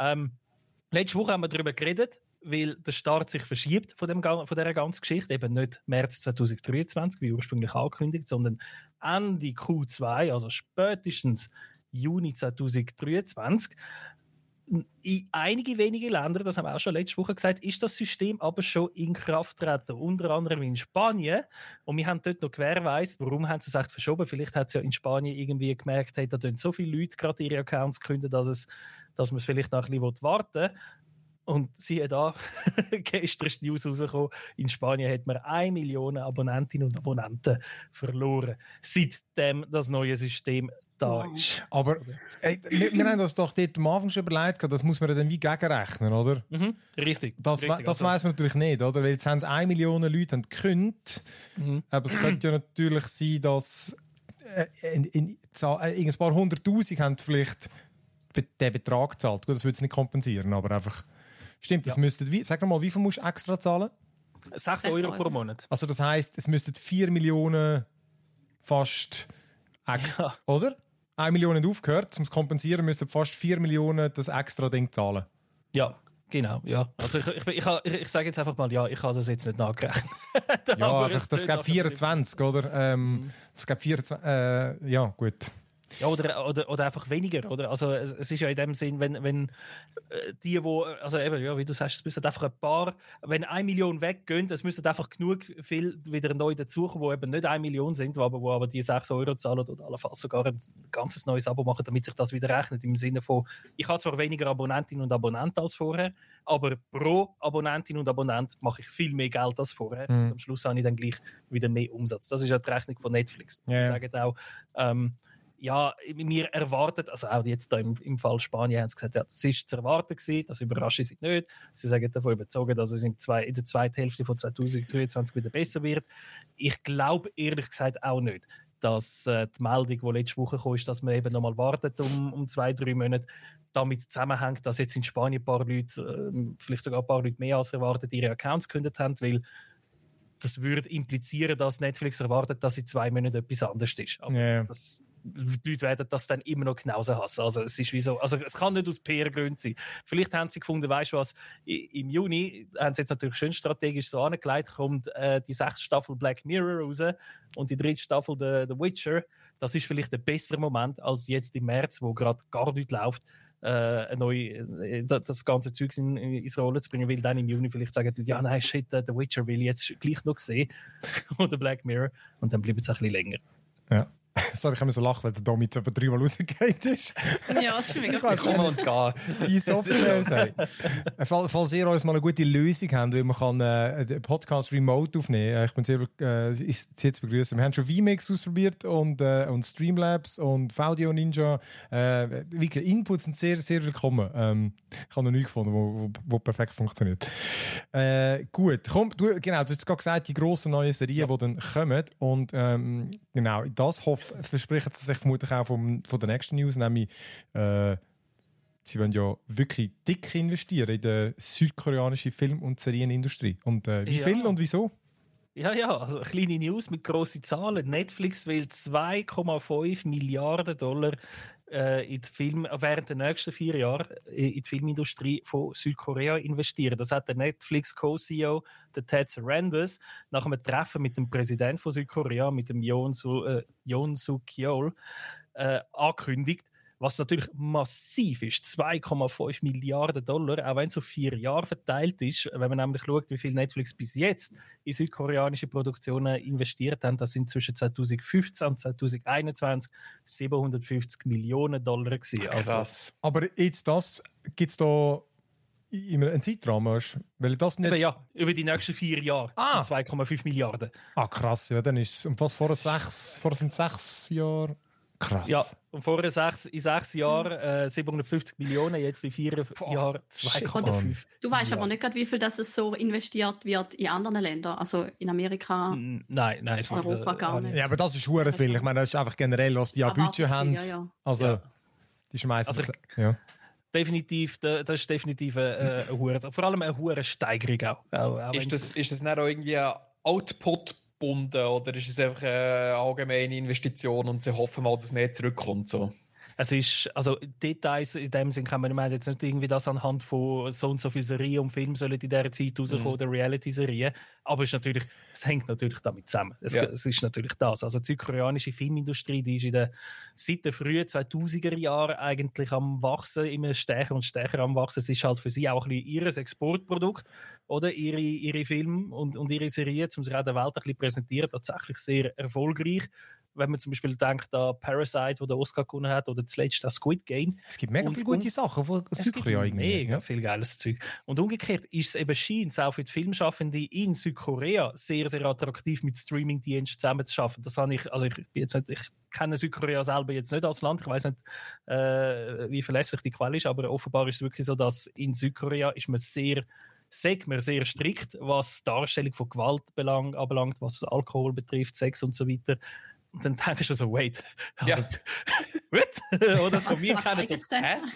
Letzte Woche haben wir darüber geredet, weil der Start sich verschiebt von dieser ganzen Geschichte, eben nicht März 2023, wie ursprünglich angekündigt, sondern Ende Q2, also spätestens Juni 2023. in einige wenige Länder, das haben wir auch schon letzte Woche gesagt, ist das System aber schon in Kraft getreten. Unter anderem in Spanien. Und wir haben dort noch gewährleistet, warum haben sie es echt verschoben? Vielleicht hat es ja in Spanien irgendwie gemerkt, hey, da tun so viele Leute gerade ihre Accounts künden, dass man es vielleicht noch ein bisschen warten will. Und siehe da, gestern ist die News rausgekommen, in Spanien hat man 1 Million Abonnentinnen und Abonnenten verloren, seitdem das neue System da ist. Aber wir haben uns doch dort am Anfang schon überlegt, das muss man dann wie gegenrechnen, oder? Mhm, richtig. Das also, weiss man natürlich nicht, oder? Weil jetzt haben es 1 Million Leute gekündigt, aber es könnte ja natürlich sein, dass ein paar 100'000 haben vielleicht den Betrag gezahlt. Gut, das würde es nicht kompensieren, aber einfach... Stimmt, das müsste, sag nochmal, wie viel musst du extra zahlen? 6 Euro pro Monat. Also das heisst, es müssten 4 Millionen fast extra, oder? 1 Million nicht aufgehört, um es zu kompensieren, müssten fast 4 Millionen das extra Ding zahlen. Ja, genau, ja. Also ich sage jetzt einfach mal, ja, ich habe das jetzt nicht nachgerechnet. Ja, einfach, das gibt 24, oder? Das gibt 24, ja, gut. Ja, oder einfach weniger, oder? Also es ist ja in dem Sinn, wenn die, also eben, ja, wie du sagst, es müssen einfach ein paar, wenn 1 Million weggehen, es müssen einfach genug viel wieder neu dazukommen, die eben nicht 1 Million sind, wo aber die 6 Euro zahlen oder allenfalls sogar ein ganzes neues Abo machen, damit sich das wieder rechnet, im Sinne von, ich habe zwar weniger Abonnentinnen und Abonnenten als vorher, aber pro Abonnentin und Abonnent mache ich viel mehr Geld als vorher und am Schluss habe ich dann gleich wieder mehr Umsatz. Das ist ja die Rechnung von Netflix. Sie sagen auch, ja, wir erwartet, also auch jetzt da im Fall Spanien haben sie gesagt, ja, das ist zu erwarten gewesen, das überrascht sie nicht. Sie sagen davon überzogen, dass es in der zweiten Hälfte von 2023 wieder besser wird. Ich glaube ehrlich gesagt auch nicht, dass die Meldung, die letzte Woche kam, ist, dass man eben nochmal wartet um 2-3 Monate, damit zusammenhängt, dass jetzt in Spanien ein paar Leute, vielleicht sogar ein paar Leute mehr als erwartet, ihre Accounts gekündigt haben, weil das würde implizieren, dass Netflix erwartet, dass in 2 Monaten etwas anderes ist. Aber die Leute werden das dann immer noch genauso hassen. Also es ist wie so, also es kann nicht aus PR-Gründen sein. Vielleicht haben sie gefunden, weißt du was, im Juni haben sie jetzt natürlich schön strategisch so angelegt, kommt die 6. Staffel Black Mirror raus und die 3. Staffel The Witcher. Das ist vielleicht ein besserer Moment als jetzt im März, wo gerade gar nichts läuft, das ganze Zeug ins Rollen zu bringen, weil dann im Juni vielleicht sagen die Leute, ja nein, shit, The Witcher will ich jetzt gleich noch sehen oder Black Mirror und dann bleibt es ein bisschen länger. Ja. Sorry, ich habe so lachen, weil der Domi jetzt etwa 3-mal rausgegangen ist. Ja, das ist mega Komm und geh. Die Software sagen. Falls ihr uns mal eine gute Lösung habt, wie man kann den Podcast remote aufnehmen, ich bin sehr zu begrüßen. Wir haben schon VMix ausprobiert und Streamlabs und VDO Ninja. Wirklich, Inputs sind sehr, sehr willkommen. Ich habe noch nie gefunden, wo perfekt funktioniert. Gut, komm, du hast jetzt gerade gesagt, die grossen neuen Serien, die dann kommen. Und genau, das versprechen sie sich vermutlich auch von der nächsten News, nämlich sie wollen ja wirklich dick investieren in die südkoreanische Film- und Serienindustrie. Und wie viel und wieso? Ja, also kleine News mit grossen Zahlen. Netflix will 2,5 Milliarden Dollar in die während der nächsten 4 Jahre in die Filmindustrie von Südkorea investieren. Das hat der Netflix Co-CEO, der Ted Sarandos, nach einem Treffen mit dem Präsidenten von Südkorea, mit dem Yoon Suk-yeol, angekündigt. Was natürlich massiv ist, 2,5 Milliarden Dollar, auch wenn es auf 4 Jahre verteilt ist. Wenn man nämlich schaut, wie viel Netflix bis jetzt in südkoreanische Produktionen investiert hat, das sind zwischen 2015 und 2021 750 Millionen Dollar gewesen. Krass. Also, Aber jetzt gibt es da immer einen Zeitrahmen, weil das nicht... ja, über die nächsten 4 Jahre 2,5 Milliarden. Ah, krass, ja, dann ist es... Und was vorher sind 6 Jahre... Krass. Ja, und vorher in 6 Jahren 750 Millionen, jetzt in 4 Jahren 2,5. Du weißt aber nicht gerade, wie viel das es so investiert wird in anderen Ländern, also in Amerika, Nein, Europa gar nicht. Ja, aber das ist hure viel. Ich meine, das ist einfach generell, was die an Budget haben. Ja. Also, die schmeißen... Also, definitiv, das ist definitiv eine vor allem eine hohe Steigerung auch. Ist das nicht auch irgendwie ein Output gebunden oder ist es einfach eine allgemeine Investition und sie hoffen mal, dass mehr zurückkommt? So? Es ist, also Details in dem Sinn kann man jetzt nicht irgendwie das anhand von so und so viel Serien und Filmen sollen in dieser Zeit rauskommen oder Reality-Serien, aber es hängt natürlich damit zusammen. Es ist natürlich das. Also die südkoreanische Filmindustrie, die ist seit den frühen 2000er Jahren eigentlich am Wachsen, immer stärker und stärker am Wachsen. Es ist halt für sie auch ein bisschen ihr Exportprodukt, oder? Ihre Filme und ihre Serien, um sich auch der Welt ein bisschen präsentieren, tatsächlich sehr erfolgreich. Wenn man zum Beispiel denkt an Parasite, wo der Oscar gewonnen hat, oder zuletzt das Squid Game. Es gibt mega viele gute Sachen von Südkorea. Mega viel geiles Zeug. Und umgekehrt ist es eben scheint auch für die Filmschaffenden in Südkorea sehr, sehr attraktiv, mit Streamingdiensten zusammenzuarbeiten. Das habe ich, also ich kenne Südkorea selber jetzt nicht als Land. Ich weiß nicht, wie verlässlich die Quelle ist, aber offenbar ist es wirklich so, dass in Südkorea ist man sehr strikt, was die Darstellung von Gewalt anbelangt, was Alkohol betrifft, Sex und so weiter. Und dann denkst du so, wait, also, oder so, wir kennen das.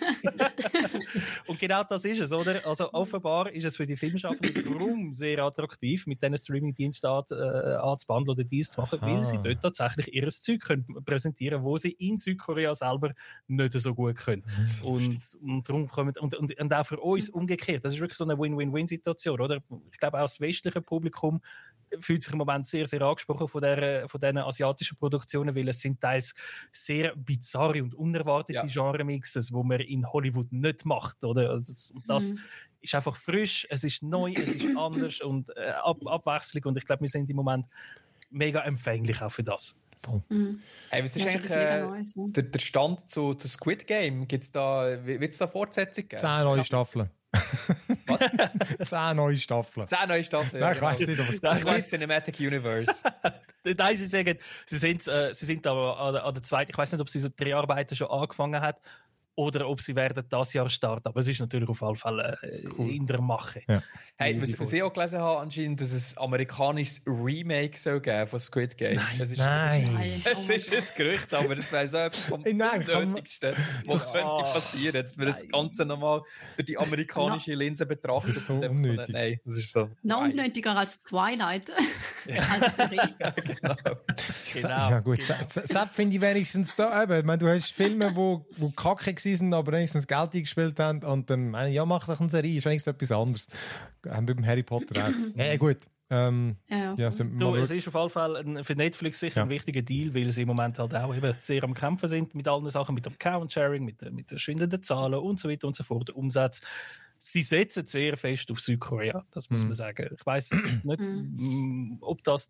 Und genau das ist es, oder? Also offenbar ist es für die Filmschaffenden darum sehr attraktiv, mit diesen Streaming-Diensten anzubandeln oder dies zu machen, weil sie dort tatsächlich ihr Zeug können präsentieren, wo sie in Südkorea selber nicht so gut können. Und darum kommen, und auch für uns umgekehrt, das ist wirklich so eine Win-Win-Win-Situation, oder? Ich glaube, auch das westliche Publikum fühlt sich im Moment sehr, sehr angesprochen von diesen asiatischen Produktionen, weil es sind teils sehr bizarre und unerwartete Genre-Mixes, die man in Hollywood nicht macht. Oder? Das ist einfach frisch, es ist neu, es ist anders und Abwechslung. Und ich glaube, wir sind im Moment mega empfänglich auch für das. Hey, was ist eigentlich der Stand zu Squid Game? Wird es da Fortsetzung geben? 10 neue Staffeln. Was? 10 neue Staffeln. 10 neue Staffeln. Nein, ich weiss nicht, aber das ist Cinematic Universe. Nein, sie sagen, sie sind aber an der zweiten, ich weiß nicht, ob sie so 3 Arbeiten schon angefangen hat oder ob sie werden das Jahr starten. Aber es ist natürlich auf jeden Fall in der Mache. Ja. Hey, was ich auch gelesen habe, anscheinend, dass es ein amerikanisches Remake soll geben von Squid Game. Das ist ein Gerücht, aber das wäre so etwas vom Unnötigsten, was könnte passieren, dass wir das Ganze nochmal durch die amerikanische Linse betrachten. Das ist so unnötig. Nein, das ist so. Noch unnötiger als Twilight. Als Serie. Genau. Ja gut, Sepp finde ich wenigstens da eben. Ich meine, du hast Filme, wo kacke waren, aber wenigstens Geld eingespielt haben und dann, ja, mach doch eine Serie, ist wenigstens etwas anderes. Haben wir beim Harry Potter auch. Ja, gut. Es ist auf jeden Fall für Netflix sicher ein wichtiger Deal, weil sie im Moment halt auch eben sehr am Kämpfen sind mit allen Sachen, mit dem Account-Sharing, mit den schwindenden Zahlen und so weiter und so fort, der Umsatz. Sie setzen sehr fest auf Südkorea, das muss man sagen. Ich weiss nicht, ob das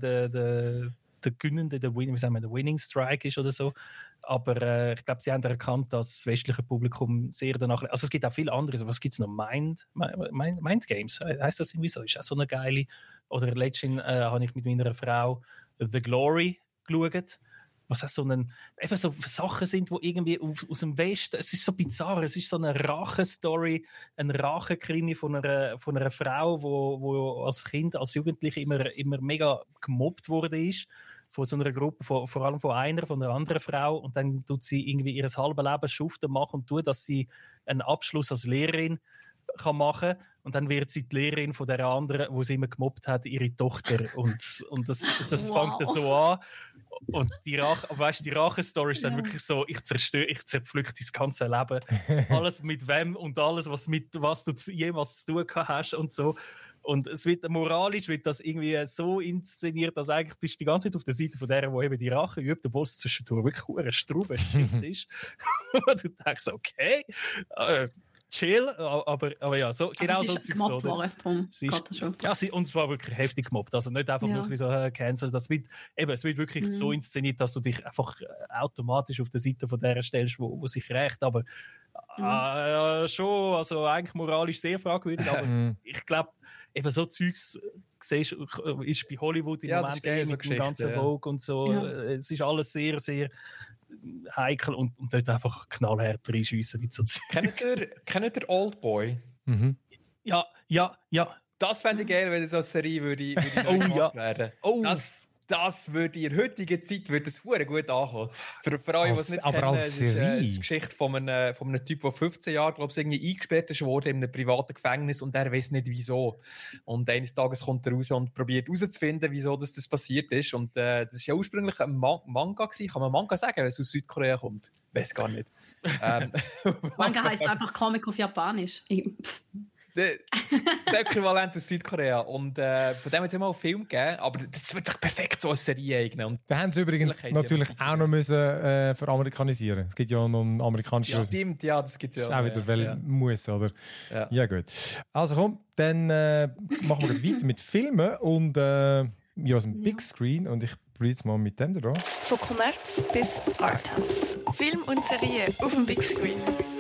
der Günnende, der Winning Strike ist oder so. Aber ich glaube, sie haben erkannt, dass das westliche Publikum sehr danach... Also es gibt auch viel anderes. Was gibt es noch? Mind Games? Heißt das irgendwie so? Ist auch so eine geile... Oder letztens habe ich mit meiner Frau The Glory geschaut. Was auch eben so Sachen sind, die irgendwie aus dem Westen... Es ist so bizarr. Es ist so eine Rache-Story, ein Rachekrimi von einer Frau, die als Kind, als Jugendliche immer mega gemobbt wurde ist. Von so einer Gruppe, vor allem von einer anderen Frau, und dann tut sie irgendwie ihr halbes Leben schuften machen und tut, dass sie einen Abschluss als Lehrerin kann machen, und dann wird sie die Lehrerin von der anderen, wo sie immer gemobbt hat, ihre Tochter, und das fängt so an. Und die Rache-Story ist dann wirklich so, ich zerpflücke dein ganze Leben, alles mit wem und alles, was du jemals zu tun hast und so. Und es wird moralisch das irgendwie so inszeniert, dass eigentlich bist du die ganze Zeit auf der Seite von der, wo eben die Rache übt, obwohl es zwischendurch wirklich eine Strube ist. Und du denkst, okay, chill, aber ja, so, genau so Zeugs. Und es war wirklich heftig gemobbt. Also nicht einfach nur so cancel. Es wird wirklich so inszeniert, dass du dich einfach automatisch auf der Seite von der stellst, wo sich rächt. Aber schon, also eigentlich moralisch sehr fragwürdig. Aber ich glaube, eben so Zeugs siehst, ist bei Hollywood im Moment mit dem ganzen Vogue und so. Ja. Es ist alles sehr, sehr heikel und dort einfach knallhart reinschiessen mit so Zeugs. Kennt ihr Oldboy? Mhm. Ja. Das fände ich geil, wenn es als Serie würde gemacht werden. das würde in der heutigen Zeit gut ankommen. Für alle, die es nicht kennen, als es ist Serie? die Geschichte von einem Typ, der 15 Jahre, glaube ich, irgendwie eingesperrt ist worden in einem privaten Gefängnis und er weiß nicht wieso. Und eines Tages kommt er raus und probiert herauszufinden, wieso das passiert ist. Und das ist ja ursprünglich ein Manga gewesen. Kann man Manga sagen, wenn es aus Südkorea kommt? Weiß gar nicht. Manga heisst einfach Comic auf Japanisch. Der Äquivalent aus Südkorea. Und von dem hat es immer einen Film gegeben, aber das wird sich perfekt so als Serie eignen. Und Da haben sie übrigens natürlich auch noch müssen, veramerikanisieren. Es gibt ja noch einen amerikanischen ja, stimmt, ja, das gibt es ja. Das ist auch wieder, weil ja. muss, oder? Ja. Ja, gut. Also komm, dann machen wir weiter mit Filmen und ja, aus dem Big Screen. Und ich probiere jetzt mal mit dem da. Von Kommerz bis Arthouse. Film und Serie auf dem Big Screen.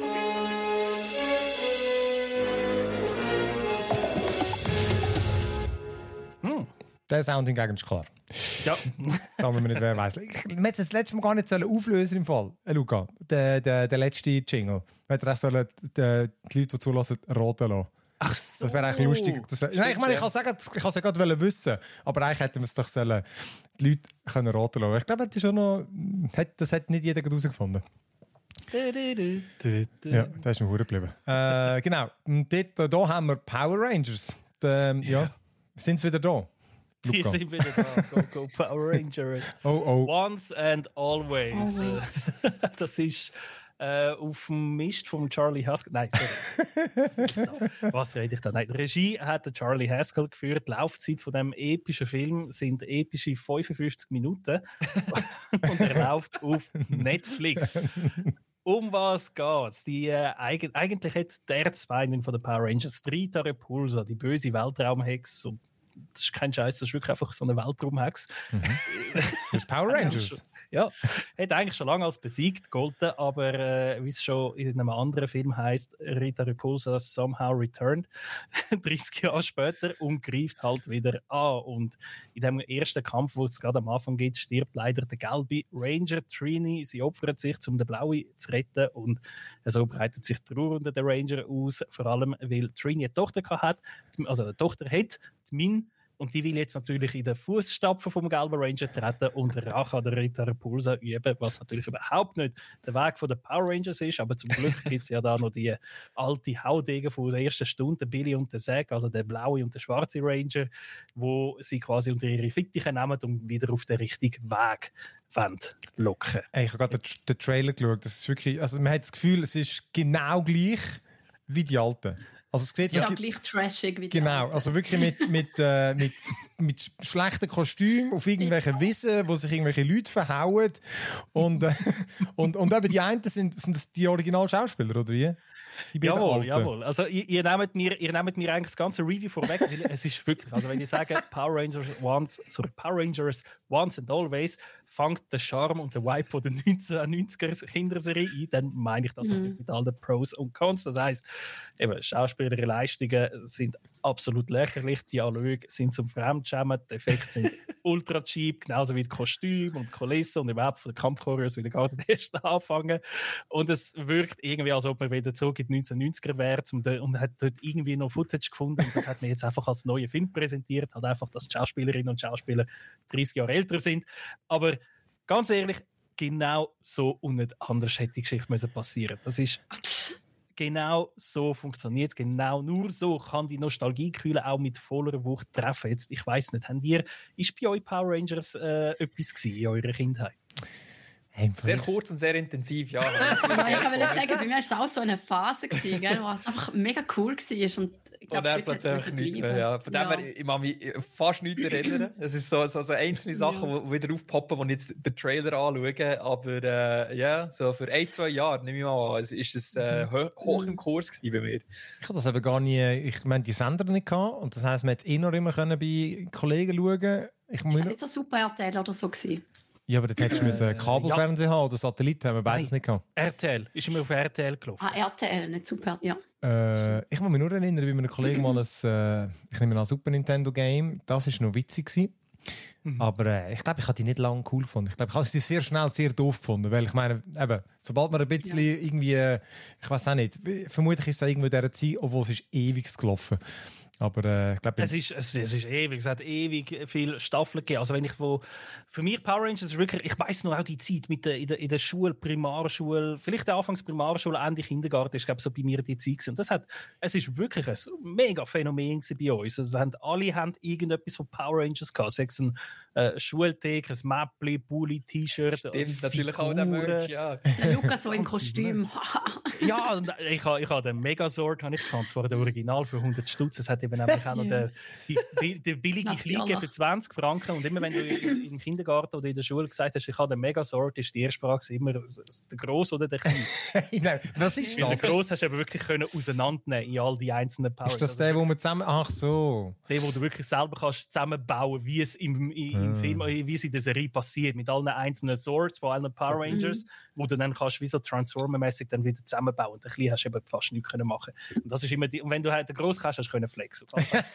Der Sound hingegen ist klar. Ja. Da müssen wir nicht, wer weiss. Wir hätten das letzte Mal gar nicht auflösen im Fall. Luca, der letzte Jingle. Wir hätten auch die Leute, die zulassen, roten lassen. Ach so. Das wäre eigentlich lustig. Nein, ich meine, ich kann es ja gerade wissen, aber eigentlich hätten wir es doch sollen, die Leute können roten lassen. Ich glaube, das hat nicht jeder herausgefunden. Ja, das ist mir hängen geblieben. Genau, und da haben wir Power Rangers. Ja, sind sie wieder da? Die Luca. sind wieder da. Go Power Rangers. Oh. Once and always. Always. Das ist auf dem Mist von Charlie Haskell. Nein, sorry. Was rede ich da? Nein, die Regie hat der Charlie Haskell geführt. Die Laufzeit von diesem epischen Film sind epische 55 Minuten. Und er läuft auf Netflix. Um was geht's? Eigentlich hat die Erzfeindin von den Power Rangers, Rita Repulsa, die böse Weltraumhex, und das ist kein Scheiß, das ist wirklich einfach so eine Weltraumhex. Das ist Power Rangers. Ja, hat eigentlich schon lange als besiegt gegolten, aber wie es schon in einem anderen Film heisst, Rita Repulsa somehow returned, 30 Jahre später, und greift halt wieder an. Und in dem ersten Kampf, wo es gerade am Anfang geht, stirbt leider der gelbe Ranger Trini. Sie opfert sich, um den blauen zu retten, und so breitet sich die Trauer unter den Ranger aus, vor allem weil Trini eine Tochter hat, also eine Tochter hat, die Min. Und die will jetzt natürlich in den Fußstapfen vom gelben Ranger treten und Rache an der Rita Repulsa üben, was natürlich überhaupt nicht der Weg der Power Rangers ist. Aber zum Glück gibt es ja da noch die alte Haudegen von der ersten Stunde, Billy und der Zack, also der blaue und der schwarze Ranger, wo sie quasi unter ihre Fittiche nehmen und wieder auf den richtigen Weg locken. Ich habe gerade den Trailer geschaut. Das ist wirklich, also man hat das Gefühl, es ist genau gleich wie die alten. Also es sieht ist auch gleich trashig wie die genau, alten. also wirklich mit schlechten Kostümen auf irgendwelchen Wiesen, wo sich irgendwelche Leute verhauen. Und eben die einen sind das die Originalschauspieler, oder wie? Die beiden Alten. Jawohl. Also ihr nehmt mir eigentlich das ganze Review vorweg, weil es ist wirklich, also wenn ich sage Power Rangers Once and Always, fängt der Charme und der Vibe von der 1990er Kinderserie ein, dann meine ich das natürlich mit all den Pros und Cons. Das heisst, eben, schauspielerische Leistungen sind absolut lächerlich, die Dialoge sind zum Fremdschämen, die Effekte sind ultra cheap, genauso wie die Kostüme und die Kulissen und überhaupt von den Kampfchoreos wieder gerade erst anfangen. Und es wirkt irgendwie, als ob man wieder zurück in die 1990er wäre und hat dort irgendwie noch Footage gefunden und das hat man jetzt einfach als neuen Film präsentiert, halt einfach, dass die Schauspielerinnen und Schauspieler 30 Jahre älter sind. Aber ganz ehrlich, genau so und nicht anders hätte die Geschichte passieren müssen. Das ist genau so funktioniert, genau nur so kann die Nostalgiekühle auch mit voller Wucht treffen. Jetzt, ich weiss nicht, ist bei euch Power Rangers etwas gewesen in eurer Kindheit? Sehr kurz und sehr intensiv, ja. Ich kann sagen, bei mir war es auch so eine Phase, wo es einfach mega cool war. Und ich glaube, dort hat es nichts mehr. Ja. Von dem her, ich kann mich fast nichts erinnern. Es ist so einzelne Sachen, die wieder aufpoppen, die ich jetzt den Trailer anschaue. Aber ja, so für 1-2 Jahre, nehme ich mal an, ist es hoch im Kurs gewesen bei mir. Ich habe das eben gar nie, ich meine, die Sender nicht gehabt. Und das heisst, man hätte immer bei Kollegen schauen. Ist das nicht so Super RTL oder so gewesen? Ja, aber dann hättest du Kabelfernsehen haben oder Satellit, haben wir beides nicht gehabt. RTL, ist immer auf RTL gelaufen. RTL, nicht Super, ja. Ich muss mich nur erinnern, wie mir ein Kollege mal ich nehme an, Super Nintendo Game, das war noch witzig gewesen. Aber ich glaube, ich habe die nicht lange cool gefunden. Ich glaube, ich habe sie sehr schnell sehr doof gefunden, weil ich meine, eben, sobald man ein bisschen irgendwie, ich weiß auch nicht, vermutlich ist es irgendwo in dieser Zeit, obwohl es ist ewig gelaufen. Aber ich glaube... Es ist ewig, es hat ewig viele Staffeln gegeben. Also wenn ich für mich Power Rangers ist wirklich, ich weiss noch auch die Zeit in der Schule, Primarschule, vielleicht der Anfangs Primarschule, Ende Kindergarten, ist glaube so bei mir die Zeit gewesen. Und es ist wirklich ein mega Phänomen bei uns. Also alle haben irgendetwas von Power Rangers gehabt. Sei es ein Schultheke, ein Mäppli, Pulli, T-Shirt. Stimmt, natürlich auch der Merch, ja. Der Lukas so im Kostüm. Ja, und ich habe den Megazord, zwar der Original für 100 Stutz, es hat eben nämlich auch noch die billige Kleine für 20 Franken. Und immer wenn du im Kindergarten oder in der Schule gesagt hast, ich habe den Megazord, ist die erste Frage immer der Gross oder der Kleine. Nein, was ist Weil das? der Gross hast du aber wirklich auseinandernehmen in all die einzelnen Powers. Ist das der, wo man zusammen... Ach so. Der, wo du wirklich selber kannst zusammenbauen, wie es im Film, wie es in der Serie passiert, mit allen einzelnen Swords von allen Power Rangers, wo du dann kannst wie so Transformer-mäßig dann wieder zusammenbauen. Und ein bisschen hast du eben fast nichts können machen. Und das ist immer und wenn du halt den Gross kannst, hast du können flexen.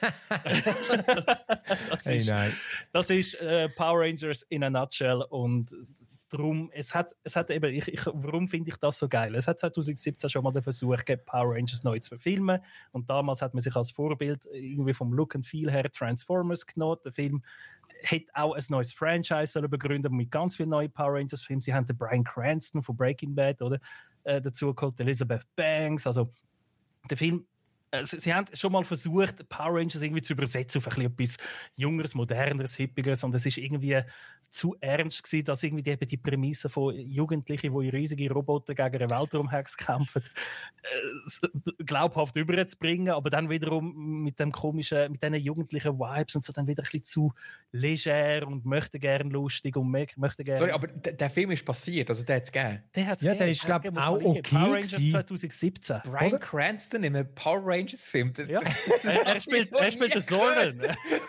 Das ist Power Rangers in a nutshell. Und darum, es hat eben, warum finde ich das so geil? Es hat 2017 schon mal den Versuch gegeben, Power Rangers neu zu verfilmen. Und damals hat man sich als Vorbild irgendwie vom Look and Feel her Transformers genommen. Der Film hat auch ein neues Franchise begründet mit ganz vielen neuen Power Rangers Filmen. Sie haben den Bryan Cranston von Breaking Bad dazu geholt, Elizabeth Banks. Also der Film, sie haben schon mal versucht, Power Rangers irgendwie zu übersetzen auf etwas Jungeres, Moderneres, Hippigeres, und es ist irgendwie zu ernst gewesen, dass irgendwie die Prämisse von Jugendlichen, die in riesige Roboter gegen eine Weltraumhex kämpfen, glaubhaft überzubringen, aber dann wiederum mit dem komischen, mit diesen jugendlichen Vibes und so dann wieder ein bisschen zu leger und möchte gern lustig und möchte gerne... Sorry, aber der Film ist passiert, also der hat es gegeben. Der ist, glaube ich, auch okay Power Rangers gewesen. 2017. Bryan Cranston in einem Power Rangers Film. Ja. er spielt den Soren.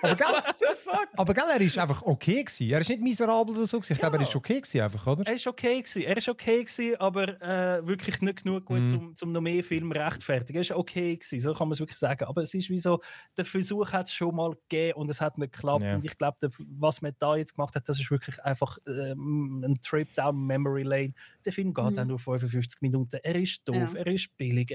Aber gell, er ist einfach okay gewesen. Er ist nicht miserabel oder so gewesen. Ich glaube, er ist okay gewesen einfach, oder? Er ist okay gewesen, aber wirklich nicht genug gut, um noch mehr Filme rechtfertigen. Er ist okay gewesen, so kann man es wirklich sagen. Aber es ist wie so, der Versuch hat es schon mal gegeben und es hat nicht geklappt. Yeah. Und ich glaube, was man da jetzt gemacht hat, das ist wirklich einfach ein Trip down Memory Lane. Der Film geht auch nur 55 Minuten. Er ist doof, er ist billig,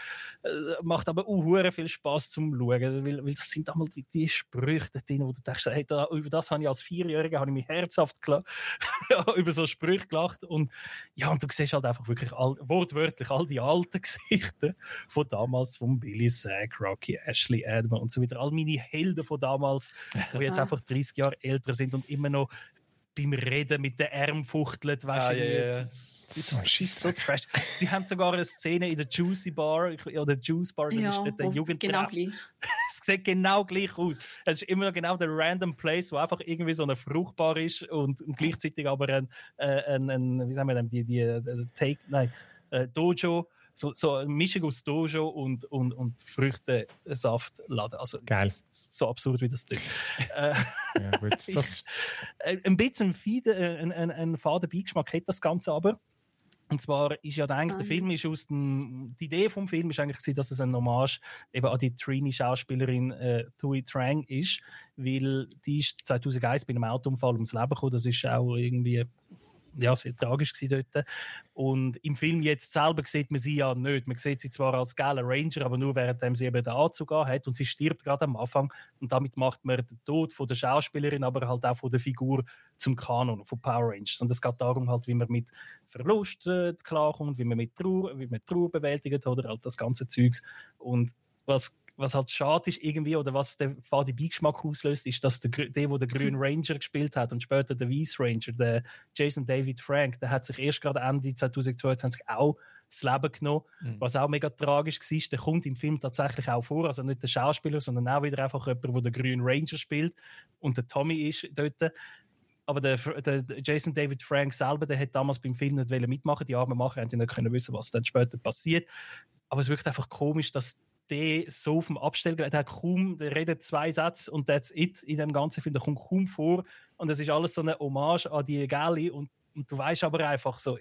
macht aber viel Spaß zum Schauen, weil das sind einmal die Sprüche drin, wo du denkst, hey, über das habe ich als 4-Jähriger mich herzhaft über so Sprüche gelacht und du siehst halt einfach wirklich wortwörtlich all die alten Gesichter von damals, von Billy Zach, Rocky, Ashley, Adam und so weiter, all meine Helden von damals, die jetzt einfach 30 Jahre älter sind und immer noch beim Reden mit den Armen fuchtelt, weißt du, so trash. Sie haben sogar eine Szene in der Juicy Bar, oder Juice Bar, das ist der Jugendtreff. Genau es sieht genau gleich aus. Es ist immer noch genau der random Place, wo einfach irgendwie so eine Fruchtbar ist und gleichzeitig aber ein wie sagen wir denn, Dojo, so eine Mischung aus Dojo und Früchtesaftladen. Also, geil. So absurd, wie das tut. Ja, gut. Ein bisschen ein faden Beigeschmack hat das Ganze aber. Und zwar ist ja eigentlich, der Film ist die Idee vom Film ist eigentlich, dass es ein Hommage eben an die Trini-Schauspielerin Thuy Trang ist, weil die ist 2001 bei einem Autounfall ums Leben gekommen. Das ist auch irgendwie sehr tragisch gewesen dort. Und im Film jetzt selber sieht man sie ja nicht. Man sieht sie zwar als geiler Ranger, aber nur währenddem sie eben den Anzug hat und sie stirbt gerade am Anfang und damit macht man den Tod von der Schauspielerin, aber halt auch von der Figur zum Kanon von Power Rangers. Und es geht darum halt, wie man mit Verlust klarkommt, wie man Trauer bewältigt oder halt das ganze Zeugs. Und was halt schade ist irgendwie, oder was den Beigeschmack auslöst, ist, dass der den Green Ranger gespielt hat und später der Vice Ranger, der Jason David Frank, der hat sich erst gerade Ende 2022 auch das Leben genommen, was auch mega tragisch war. Der kommt im Film tatsächlich auch vor, also nicht der Schauspieler, sondern auch wieder einfach jemand, der den Green Ranger spielt und der Tommy ist dort. Aber der Jason David Frank selber, der hat damals beim Film nicht mitmachen. Die armen Macher haben nicht können wissen, was dann später passiert. Aber es wirkt einfach komisch, dass der so auf dem Abstellgerät hat der redet 2 Sätze und that's it in dem ganzen Film, der kommt kaum vor und es ist alles so eine Hommage an die Gali und du weißt aber einfach so,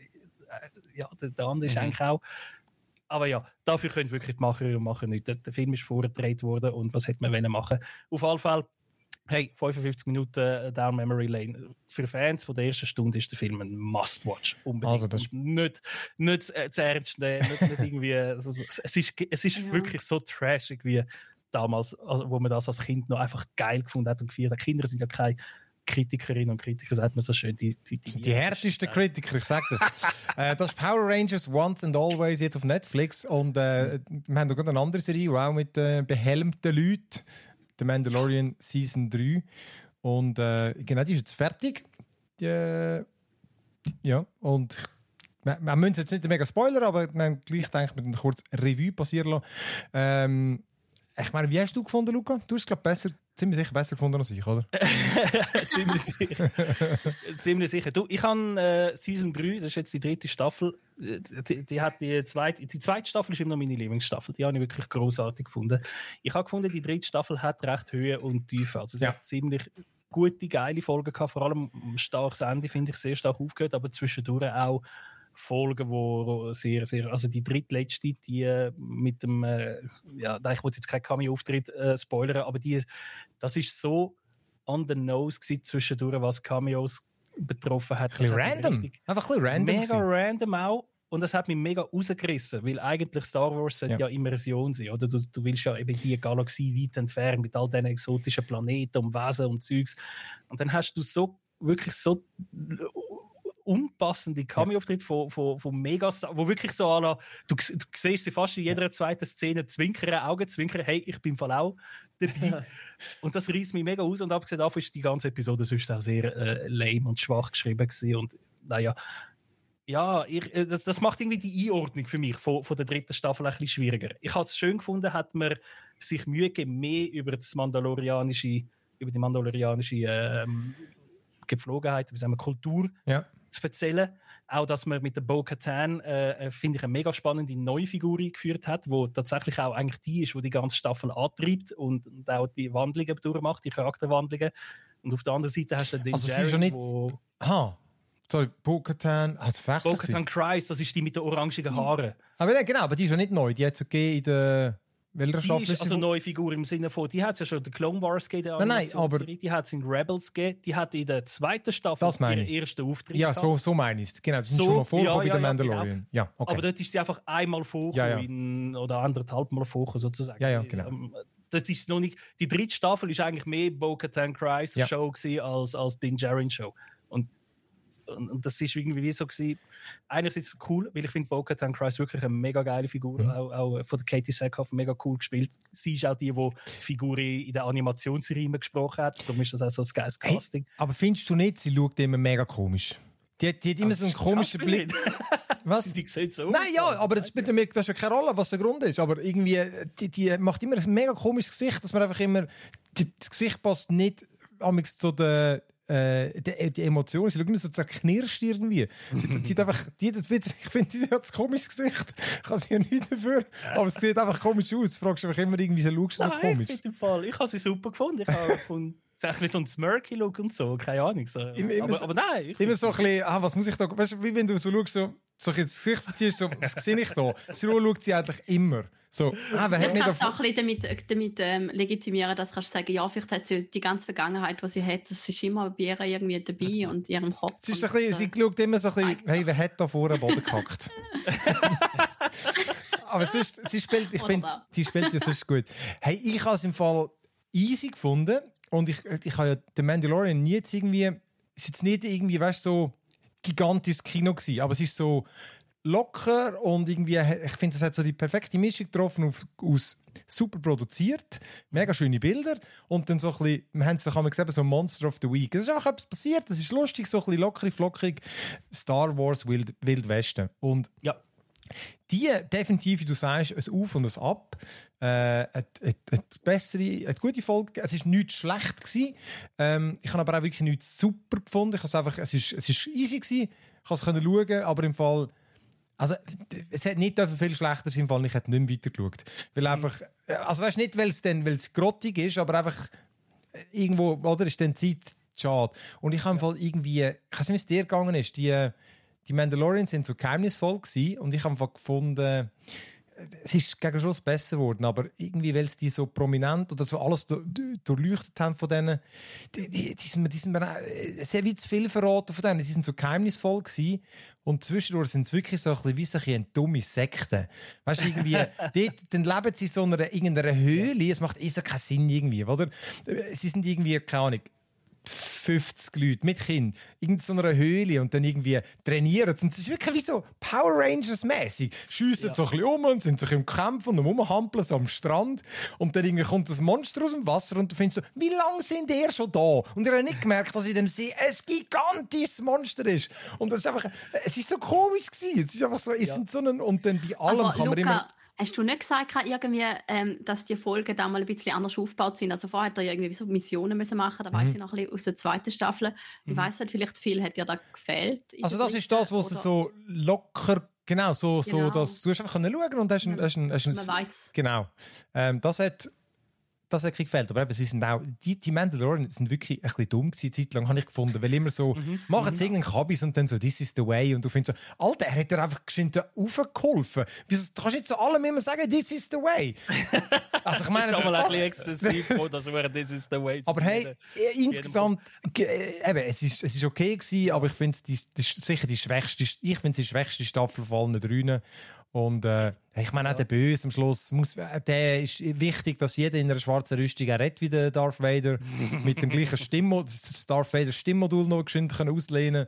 der andere ist eigentlich auch, aber ja, dafür können wirklich die Macherinnen und Macher nichts. Der Film ist vorgedreht worden und was hätte man wollen machen? Auf alle Fälle, hey, 55 Minuten Down Memory Lane. Für Fans von der ersten Stunde ist der Film ein Must-Watch. Unbedingt. Also das nicht zu ernst nehmen, nicht irgendwie. Also, es ist wirklich so trashig wie damals, also, wo man das als Kind noch einfach geil gefunden hat und gefeiert hat. Kinder sind ja keine Kritikerinnen und Kritiker, sagt man so schön. Die härtesten Kritiker, ich sag das. Das ist Power Rangers Once and Always jetzt auf Netflix. Und wir haben noch eine andere Serie, auch mit behelmten Leuten. The Mandalorian Season 3. Und genau, die ist jetzt fertig. Ja, und wir müssen jetzt nicht mega Spoiler, aber wir haben gleich gedacht, mit einer kurzen Revue passieren lassen. Ich meine, wie hast du gefunden, Luca? Du hast es, ziemlich sicher besser gefunden als ich, oder? Ziemlich sicher. Ziemlich sicher. Du, ich habe Season 3, das ist jetzt die 3. Staffel. Die zweite Staffel ist immer noch meine Lieblingsstaffel. Die habe ich wirklich grossartig gefunden. Ich habe gefunden, die 3. Staffel hat recht Höhe und Tiefe. Also es hat ziemlich gute, geile Folgen gehabt. Vor allem ein starkes Ende, finde ich, sehr stark aufgehört, aber zwischendurch auch Folgen, wo sehr, sehr, also die drittletzte, die mit dem, ich wollte jetzt keinen Cameo-Auftritt spoilern, aber das ist so on the nose gewesen, zwischendurch, was Cameos betroffen hat. Ein bisschen random. Einfach ein bisschen random. Mega random auch. Und das hat mich mega rausgerissen, weil eigentlich Star Wars sollte ja Immersion sein, oder? Du willst ja eben die Galaxie weit entfernen mit all diesen exotischen Planeten und Wesen und Zeugs. Und dann hast du wirklich so unpassende Cameo-Auftritte von Megastar, wo wirklich so du siehst sie fast in jeder zweiten Szene Augenzwinkern, hey, ich bin voll auch dabei. Und das reißt mich mega aus. Und abgesehen davon ist die ganze Episode sonst auch sehr lame und schwach geschrieben gewesen. Und naja, das macht irgendwie die Einordnung für mich von der 3. Staffel ein bisschen schwieriger. Ich habe es schön gefunden, hat man sich Mühe gegeben, mehr über die mandalorianische Gepflogenheit, wie sagen wir, Kultur zu erzählen. Auch, dass man mit der Bo-Katan, finde ich, eine mega spannende neue Figur eingeführt hat, die tatsächlich auch eigentlich die ist, die ganze Staffel antreibt und auch die Wandlungen durchmacht, die Charakterwandlungen. Und auf der anderen Seite hast du den Jerry, Bo-Katan, Bo-Katan Kryze, das ist die mit den orangigen Haaren. Aber die ist ja nicht neu, die hat es ja gegeben in der... Welcher Staffel ist also eine neue Figur im Sinne von, die hat es ja schon in der Clone Wars gegeben, aber die hat es in Rebels gegeben, die hat in der 2. Staffel ihren ersten Auftritt gehabt. So meine ich es. Genau, das sind schon mal vorgekommen bei der Mandalorian. Genau. Ja, okay. Aber dort ist sie einfach einmal vorgekommen, oder 1,5 Mal vorgekommen sozusagen. Ja, genau. Das ist noch nicht, die 3. Staffel ist eigentlich mehr Bo-Katan Kryze Show gewesen als Din Djarin Show. Und das ist irgendwie so gewesen. Einerseits cool, weil ich finde Bo-Katan Kryze wirklich eine mega geile Figur, auch von der Katie Sackhoff mega cool gespielt. Sie ist auch die Figur in der Animationsserie gesprochen hat, darum ist das auch so ein geiles Casting. Aber findest du nicht, sie schaut immer mega komisch? Die hat immer so einen komischen Blick. Was? Die sieht so aus. Nein, ja, aber das spielt ja keine Rolle, was der Grund ist. Aber irgendwie, die macht immer ein mega komisches Gesicht, dass man einfach immer, das Gesicht passt nicht zu der die Emotionen, sie schaut immer so zerknirscht irgendwie. Sie einfach, ich finde, sie hat ein komisches Gesicht. Ich kann sie ja nicht dafür, aber es sieht einfach komisch aus. Du fragst einfach immer irgendwie, so schaust du so komisch. Ich habe sie super gefunden. Ich habe gefunden, so ein Smirky-Look und so, keine Ahnung. So. Aber nein. Immer so ein bisschen, was muss ich da, weißt du, wie wenn du so schaust, so ins Gesicht verziehst, so, was sehe ich da? So schaut sie eigentlich immer. So, wer hat du kannst auch ein bisschen damit legitimieren, dass du sagen, ja, vielleicht hat sie die ganze Vergangenheit, die sie hat, das ist immer bei ihr irgendwie dabei und in ihrem Kopf. Sie schaut immer so ein bisschen, hey, wer hat da vorne Boden gekackt? Aber sie spielt, ich finde, die spielt jetzt ist gut. Hey, ich habe es im Fall easy gefunden und ich habe ja den Mandalorian nie jetzt irgendwie, ist jetzt nicht irgendwie, weißt du, so gigantisches Kino gewesen, aber es ist so locker und irgendwie, ich finde, es hat so die perfekte Mischung getroffen aus super produziert, mega schöne Bilder und dann so ein bisschen, wir haben es doch einmal gesehen, so Monster of the Week. Es ist auch etwas passiert, das ist lustig, so ein bisschen lockig, flockig, Star Wars Wild Westen. Und ja, die definitiv, wie du sagst, ein Auf und ein Ab. Eine gute Folge. Es war nichts schlecht gewesen. Ich habe aber auch wirklich nichts super gefunden. Es war easy gewesen. Ich konnte es schauen, aber im Fall, also es hat nicht viel schlechter sein, im Fall ich hätte nicht mehr weitergeschaut. Weil einfach, also weißt nicht, weil es grottig ist, aber einfach irgendwo, oder ist dann Zeit schade. Und ich habe im Fall irgendwie, ich weiß nicht, wie es dir gegangen ist, die Mandalorians sind so geheimnisvoll gewesen und ich habe einfach gefunden, es ist gegen Schluss besser geworden, aber irgendwie, weil es die so prominent oder so alles durchleuchtet haben von denen, die sind mir sehr wie zu viel verraten von denen. Sie sind so geheimnisvoll gewesen und zwischendurch sind es wirklich so ein bisschen wie so eine dumme Sekte. Weißt du, irgendwie, dann leben sie in so irgendeiner Höhle, es macht so keinen Sinn irgendwie, oder? Sie sind irgendwie, keine Ahnung, 50 Leute mit Kind in so einer Höhle und dann irgendwie trainieren. Und es ist wirklich wie so Power Rangers-mäßig. Schiessen so ein bisschen um und sind sich im Kampf und rumhampeln so am Strand. Und dann irgendwie kommt das Monster aus dem Wasser und du findest so, wie lange sind ihr schon da? Und ihr habt nicht gemerkt, dass in dem See ein gigantisches Monster ist. Und das ist einfach, es ist so komisch gewesen. Es ist einfach so, und dann bei allem aber kann man Luca, immer... Hast du nicht gesagt, irgendwie, dass die Folgen da mal ein bisschen anders aufgebaut sind? Also vorher hat er ja irgendwie so Missionen müssen machen, da weiss ich noch ein bisschen aus der zweiten Staffel. Ich weiss nicht, vielleicht viel hat ja da gefehlt. Also das ist das, was so locker, genau, dass du hast einfach schauen und hast man weiss. Genau. Das hat gefällt. Aber eben, sie sind auch, die Mandalorian sind wirklich ein bisschen dumm gewesen, zeitlang, habe ich gefunden. Weil immer so, machen sie irgendeinen Kabis und dann so, this is the way. Und du findest so, Alter, er hat dir einfach geschwind raufgeholfen. Du kannst nicht zu allem immer sagen, this is the way. Also ich meine, das ist schon mal ein bisschen exzessiv, das wäre this is the way. Aber hey, insgesamt, eben, es ist okay gewesen, aber ich finde es sicher die schwächste Staffel von allen dreien. Und ich meine auch der Böse am Schluss, der ist wichtig, dass jeder in einer schwarzen Rüstung auch redet wie der Darth Vader, mit dem gleichen das Darth Vader Stimmmodul noch geschwind auslehnen.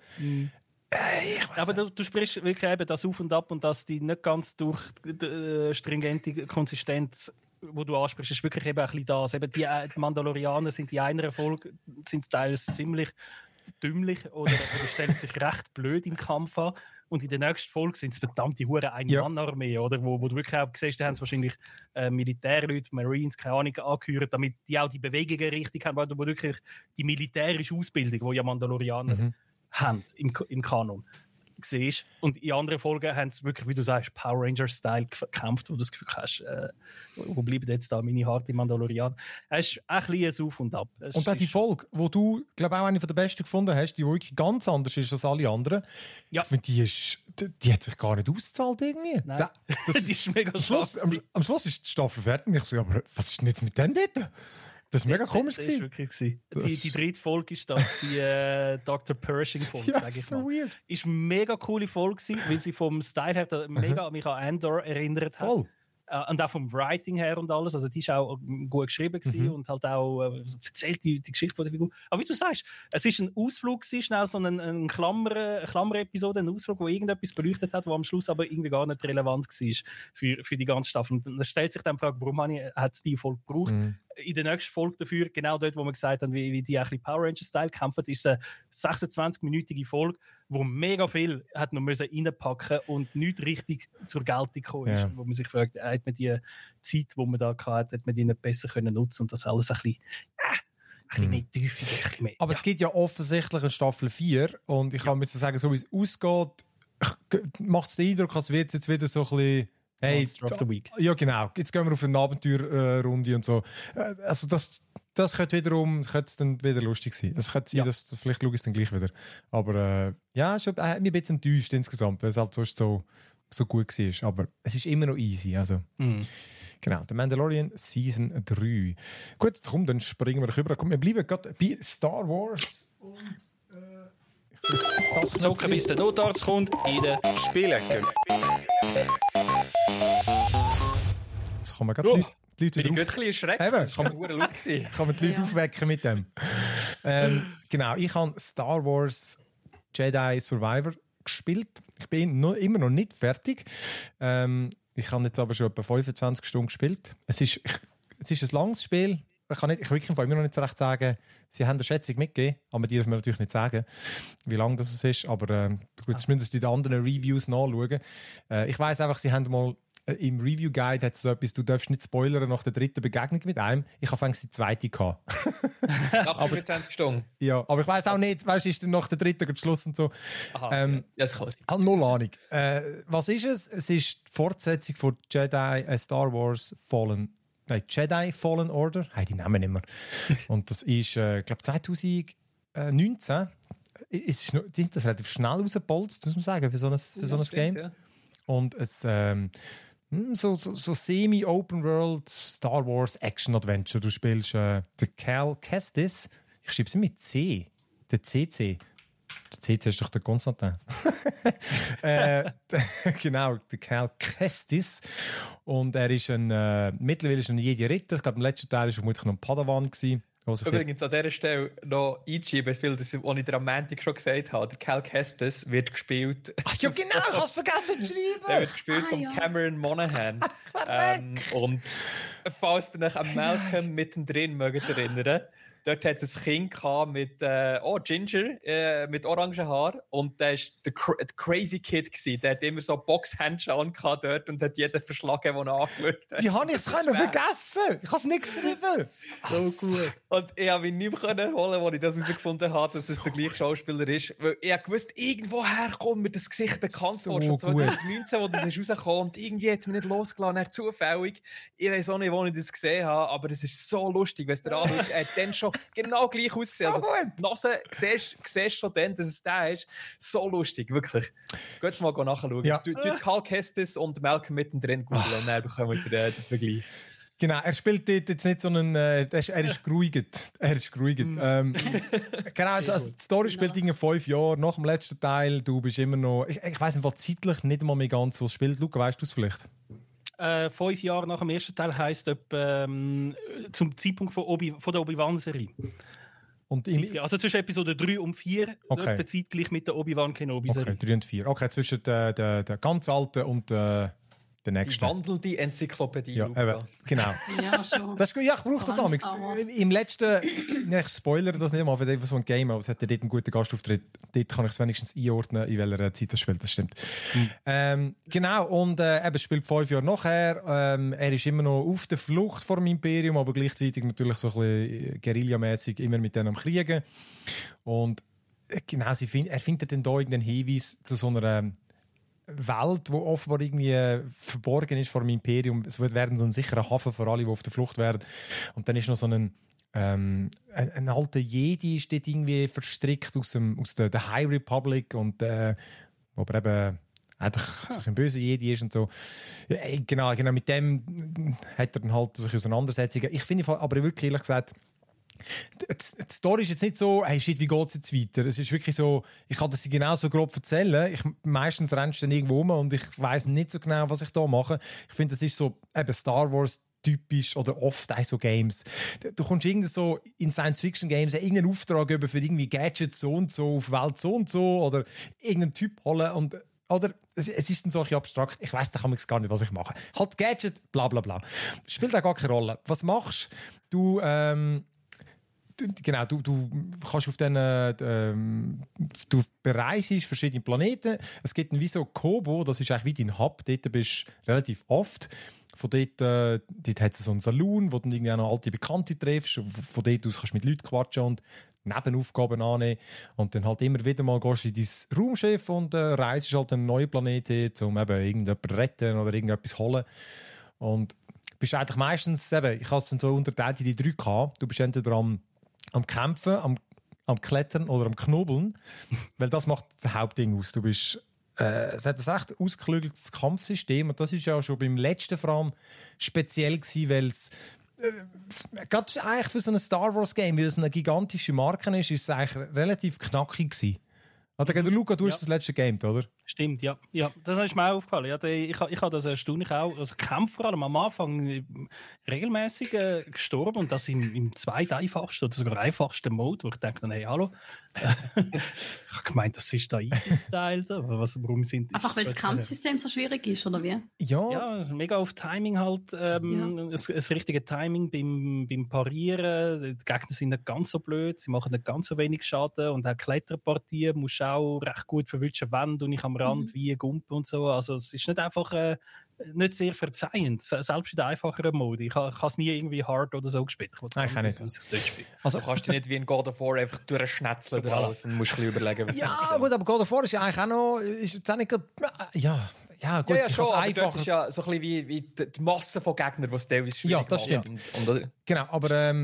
Aber du sprichst wirklich eben das Auf und Ab und dass die nicht ganz durch die stringente Konsistenz, wo du ansprichst, ist wirklich eben ein bisschen das. Eben die Mandalorianer sind in einer Folge sind teils ziemlich dümmlich oder stellen sich recht blöd im Kampf an. Und in der nächsten Folge sind es verdammte Hure Ein-Mann-Armee, oder? Wo du wirklich auch siehst, da haben sie wahrscheinlich Militärleute, Marines, keine Ahnung, angehört, damit die auch die Bewegungen richtig haben, wo du wirklich die militärische Ausbildung, die ja Mandalorianer haben im Kanon, siehst. Und in anderen Folgen haben sie wirklich, wie du sagst, Power Ranger-Style gekämpft, wo du das Gefühl hast, wo bleiben jetzt da meine harte Mandalorianer? Es ist ein bisschen ein Auf und Ab. Und auch die Folge, die du, glaube ich, auch eine der besten gefunden hast, die wirklich ganz anders ist als alle anderen. Ja. Ich finde, die hat sich gar nicht ausgezahlt irgendwie. Nein. Die ist mega am Schluss ist die Staffel fertig und ich so, aber was ist denn jetzt mit dem dort? Das war mega komisch. Das war wirklich die dritte Folge ist das, die Dr. Pershing-Folge, ja, sage ich so mal. weird. Ist eine mega coole Folge gewesen, weil sie vom Style her mega an mich an Andor erinnert hat. Voll. Und auch vom Writing her und alles. Also die ist auch gut geschrieben gewesen und halt auch erzählt die Geschichte von der Figur. Aber wie du sagst, es ist ein Ausflug gewesen, schnell so eine Klammer-Episode, ein Ausflug, wo irgendetwas beleuchtet hat, wo am Schluss aber irgendwie gar nicht relevant war für die ganze Staffel. Und dann stellt sich dann die Frage, warum hat es die Folge gebraucht? In der nächsten Folge dafür, genau dort, wo wir gesagt haben, wie die ein bisschen Power Ranger-Style kämpfen, ist eine 26-minütige Folge, wo mega viel hat noch reinpacken und nicht richtig zur Geltung gekommen ist. Wo man sich fragt, hat man die Zeit, die man da hatte, hat man die nicht besser können nutzen und das alles ein bisschen mehr Tiefe, ein bisschen mehr. Aber es gibt ja offensichtlich eine Staffel 4 und ich kann sagen, so wie es ausgeht, macht es den Eindruck, als wird es jetzt wieder so ein bisschen hey, Monster of the Week. Ja, genau. Jetzt gehen wir auf eine Abenteuerrunde und so. Also das könnte dann wieder lustig sein. Es könnte sein, dass vielleicht schaue ich es dann gleich wieder. Aber ja, es hat mich ein bisschen enttäuscht insgesamt, weil es halt so gut war. Aber es ist immer noch easy. Also. Genau, The Mandalorian Season 3. Gut, komm, dann springen wir rüber. Komm, wir bleiben gerade bei Star Wars. Und das zocken, bis der Notarzt kommt in der Spielecke. Jetzt kommen gerade die Leute Bin ich drauf. ein bisschen erschreckt. Eben, Das war verdammt laut gewesen. Kann man die Leute aufwecken mit dem. Genau, ich habe Star Wars Jedi Survivor gespielt. Ich bin immer noch nicht fertig. Ich habe jetzt aber schon etwa 25 Stunden gespielt. Es ist ein langes Spiel. Ich kann wirklich immer noch nicht so recht sagen, sie haben eine Schätzung mitgegeben, aber die dürfen wir natürlich nicht sagen, wie lang das ist. Aber du kannst zumindest in den anderen Reviews nachschauen. Ich weiss einfach, sie haben mal im Review-Guide hat so etwas, du darfst nicht spoilern nach der dritten Begegnung mit einem. Ich habe die zweite gehabt. Nach 25 Stunden. Ja, aber ich weiss auch nicht, weißt du, ist dann nach der dritten Schluss und so. Aha, ja, das kann sein. Habe null Ahnung. Was ist es? Es ist die Fortsetzung von Star Wars Jedi Fallen Order. Die Namen nicht mehr. Und das ist, glaube 2019. Ist das relativ schnell rausgepolzt, muss man sagen, für so ein Game. Ja. Und es so semi-Open World Star Wars Action Adventure. Du spielst den Cal Kestis. Ich schreibe es mit C. Der CC. Der CC ist doch der Konstantin. Genau, der Cal Kestis. Und er ist mittlerweile ist ein Jedi-Ritter. Ich glaube, im letzten Teil war er vermutlich noch ein Padawan gewesen. Übrigens an dieser Stelle noch einschieben, weil das, was ich der Romantik schon gesagt habe, der Cal Kestis wird gespielt. Ach ja, genau, ich habe es vergessen zu schreiben. Der wird gespielt von Cameron Monaghan. Und falls ihr euch an Malcolm mittendrin mögt erinnern, dort hat es ein Kind gehabt mit Ginger, mit orangen Haar. Und der war der Crazy Kid gewesen. Der hat immer so Boxhandschuhe angehabt dort und hat jeden verschlagen, den er angeschaut hat. Wie habe ich es vergessen? Ich habe es nicht geschrieben. So gut. Und ich habe ihn nicht mehr holen, als ich das herausgefunden habe, dass es der gleiche Schauspieler ist. Weil ich wusste, irgendwoher kommt mir das Gesicht bekannt vor. Schon 2019, wo das ist rausgekommen und irgendwie hat es mich nicht losgelassen. Er zufällig. Ich weiß auch nicht, wo ich das gesehen habe, aber es ist so lustig, wenn es dir anschaut. Er hat dann schon genau gleich ausgesehen. So gut. Die Nase siehst schon dann, dass es der ist. So lustig, wirklich. Geht mal nachschauen. Ja. Du Cal Kestis und Malcolm mittendrin googeln und dann bekommen wir den Vergleich. Genau, er spielt dort jetzt nicht so einen... er ist geruhigt. Genau, die Story spielt in 5 Jahren nach dem letzten Teil. Du bist immer noch... Ich weiss nicht, zeitlich nicht mal mehr ganz, was spielt. Luca, weißt du es vielleicht? 5 Jahre nach dem ersten Teil heisst zum Zeitpunkt von der Obi-Wan-Serie. Also zwischen Episode 3 und 4, okay. Zeitgleich mit der Obi-Wan Kenobi-Serie. Okay, 3 und 4. Okay, zwischen der ganz alten und der nächsten. Die wandelnde Enzyklopädie. Ja, eben, genau. Ja, schon. Das ist gut. Ja, ich brauche das amigs. Im letzten, ich spoilere das nicht mal, wenn so ein Game, aber es hat ja dort einen guten Gastauftritt. Dort kann ich es wenigstens einordnen, in welcher Zeit das spielt. Das stimmt. Genau, und eben spielt 5 Jahre nachher. Er ist immer noch auf der Flucht vor dem Imperium, aber gleichzeitig natürlich so ein bisschen guerillamäßig immer mit denen am Kriegen. Und genau, er findet dann da irgendeinen Hinweis zu so einer Welt, die offenbar irgendwie verborgen ist vor dem Imperium. Es werden so ein sicherer Hafen für alle, die auf der Flucht werden. Und dann ist noch so ein alter Jedi ist dort irgendwie verstrickt aus der High Republic und wo aber eben eigentlich ein böser Jedi ist und so. Genau, mit dem hat er dann halt sich Auseinandersetzungen. Ich finde aber wirklich, ehrlich gesagt, die Story ist jetzt nicht so, hey shit, wie geht es jetzt weiter? Es ist wirklich so, ich kann das dir genau so grob erzählen. Meistens rennst du dann irgendwo rum und ich weiss nicht so genau, was ich da mache. Ich finde, das ist so eben Star Wars typisch oder oft auch so Games. Du kommst irgendwie so in Science-Fiction-Games irgendeinen Auftrag über für irgendwie Gadgets so und so auf Welt so und so oder irgendeinen Typ holen und oder es ist dann so abstrakt. Ich weiss, da kann man gar nicht, was ich mache. Halt Gadget, bla bla bla. Spielt auch gar keine Rolle. Was machst du? Genau, du kannst auf du bereist verschiedene Planeten. Es gibt ein wie so Kobo, das ist eigentlich wie dein Hub. Dort bist du relativ oft. Von dort hat es so einen Saloon, wo du irgendwie auch noch alte Bekannte triffst. Von dort aus kannst du mit Leuten quatschen und Nebenaufgaben annehmen. Und dann halt immer wieder mal gehst du in dein Raumschiff und reist halt einen neuen Planeten, um eben irgendjemanden retten oder irgendetwas holen. Und bist eigentlich meistens, eben, ich habe es dann so unterteilt in die 3K. Du bist entweder am Kämpfen, am Klettern oder am Knobeln, weil das macht das Hauptding aus. Du bist, es hat ein recht ausgeklügeltes Kampfsystem und das ist ja schon beim letzten vor allem speziell gewesen, weil es gerade eigentlich für so ein Star Wars Game, weil es eine gigantische Marke ist es eigentlich relativ knackig gewesen. Luca, du hast das letzte Game, oder? Stimmt, ja. Das ist mir auch aufgefallen. Ja, ich habe das erstaunlich auch. Also Kämpfe vor allem am Anfang regelmäßig gestorben und das im zweiteinfachsten oder sogar einfachsten Mode, wo ich dachte, hey, hallo. Ich habe gemeint, das ist da eingeteilt. Warum sind einfach weil das Kampfsystem so schwierig ist, oder wie? Ja, mega auf Timing halt. Das richtige Timing beim Parieren. Die Gegner sind nicht ganz so blöd, sie machen nicht ganz so wenig Schaden und auch Kletterpartien musst du auch recht gut verwischen, wenn du nicht am Rand wie Gumpen und so. Also es ist nicht einfach nicht sehr verzeihend, selbst in der einfacheren Mode. Ich habe es nie irgendwie hard oder so gespielt. Nein, ich kann nicht. Also kannst du nicht wie in God of War einfach durchschnetzeln oder alles und musst ein bisschen überlegen, was ja, gut, aber God of War ist ja eigentlich auch noch, ist jetzt auch nicht gerade, ja, gut, ja, schon, aber das ist ja so ein bisschen wie die Masse von Gegnern, die es teilweise schwierig macht. Ja, das stimmt. Genau, aber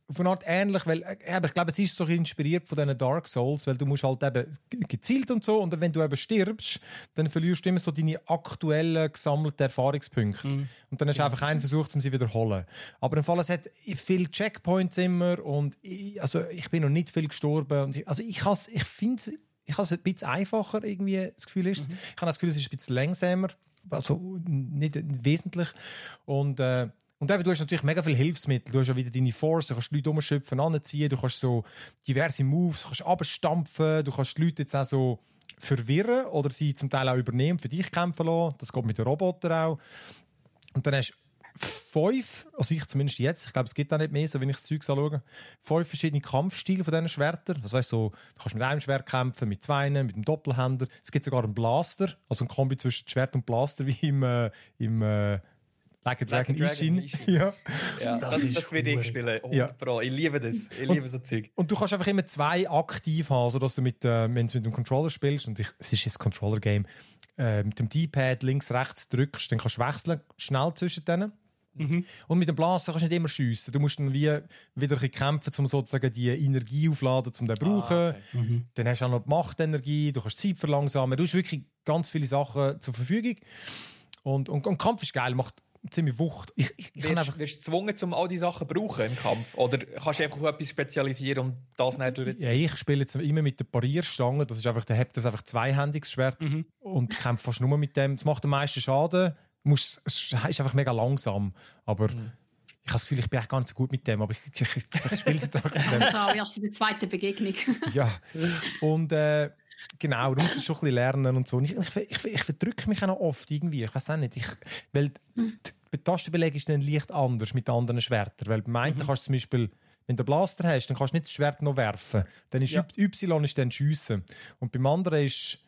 auf eine Art ähnlich, weil ich glaube, es ist so inspiriert von diesen Dark Souls, weil du musst halt eben gezielt und so, und wenn du eben stirbst, dann verlierst du immer so deine aktuellen gesammelten Erfahrungspunkte. Und dann hast du einfach einen Versuch, um sie zu wiederholen. Aber im Fall, es hat viele Checkpoints immer und ich bin noch nicht viel gestorben. Und ich finde es ein bisschen einfacher, irgendwie, das Gefühl ist. Ich habe das Gefühl, es ist ein bisschen langsamer, also nicht wesentlich. Und eben, du hast natürlich mega viele Hilfsmittel. Du hast ja wieder deine Force, du kannst die Leute umschöpfen, anziehen, du kannst so diverse Moves, du kannst abstampfen, du kannst die Leute jetzt auch so verwirren oder sie zum Teil auch übernehmen, für dich kämpfen lassen. Das geht mit den Robotern auch. Und dann hast du 5, also ich zumindest jetzt, ich glaube, es gibt auch nicht mehr, so wenn ich das Zeug anschaue, 5 verschiedene Kampfstile von diesen Schwertern. Das heisst so, du kannst mit einem Schwert kämpfen, mit zwei, mit einem Doppelhänder. Es gibt sogar einen Blaster, also ein Kombi zwischen Schwert und Blaster, wie im Like a Dragon Ishin. Ja. Das will ich spielen. 100%. Ich liebe das. Ich liebe so Zeug. Und du kannst einfach immer 2 aktiv haben, sodass du wenn du mit dem Controller spielst, und es ist ein Controller-Game, mit dem D-Pad links, rechts drückst, dann kannst du wechseln, schnell zwischen denen. Und mit dem Blaster kannst du nicht immer schiessen. Du musst dann wieder ein bisschen kämpfen, um sozusagen die Energie aufladen, um den zu brauchen. Okay. Dann hast du auch noch die Machtenergie, du kannst Zeit verlangsamen. Du hast wirklich ganz viele Sachen zur Verfügung. Und Kampf ist geil, macht ziemlich Wucht. Wirst du gezwungen, um all diese Sachen zu brauchen im Kampf? Oder kannst du einfach auf etwas spezialisieren und das nicht durchziehen? Ja, ich spiele jetzt immer mit der Parierstange. Das ist einfach, der hat das einfach zweihändiges Schwert und kämpft fast nur mit dem. Das macht am meisten Schaden. Es ist einfach mega langsam. Aber ich habe das Gefühl, ich bin echt gar nicht so gut mit dem. Aber ich spiele es jetzt auch mit dem. Schau, erst in der zweiten Begegnung. Ja. Und genau, du musst es schon ein bisschen lernen und so. Und ich verdrücke mich auch noch oft irgendwie. Ich weiß auch nicht. Weil die Tastenbelegung ist dann leicht anders mit anderen Schwertern. Weil beim einen kannst du zum Beispiel, wenn du einen Blaster hast, dann kannst du nicht das Schwert noch werfen. Dann ist Y ist dann Schiessen. Und beim anderen ist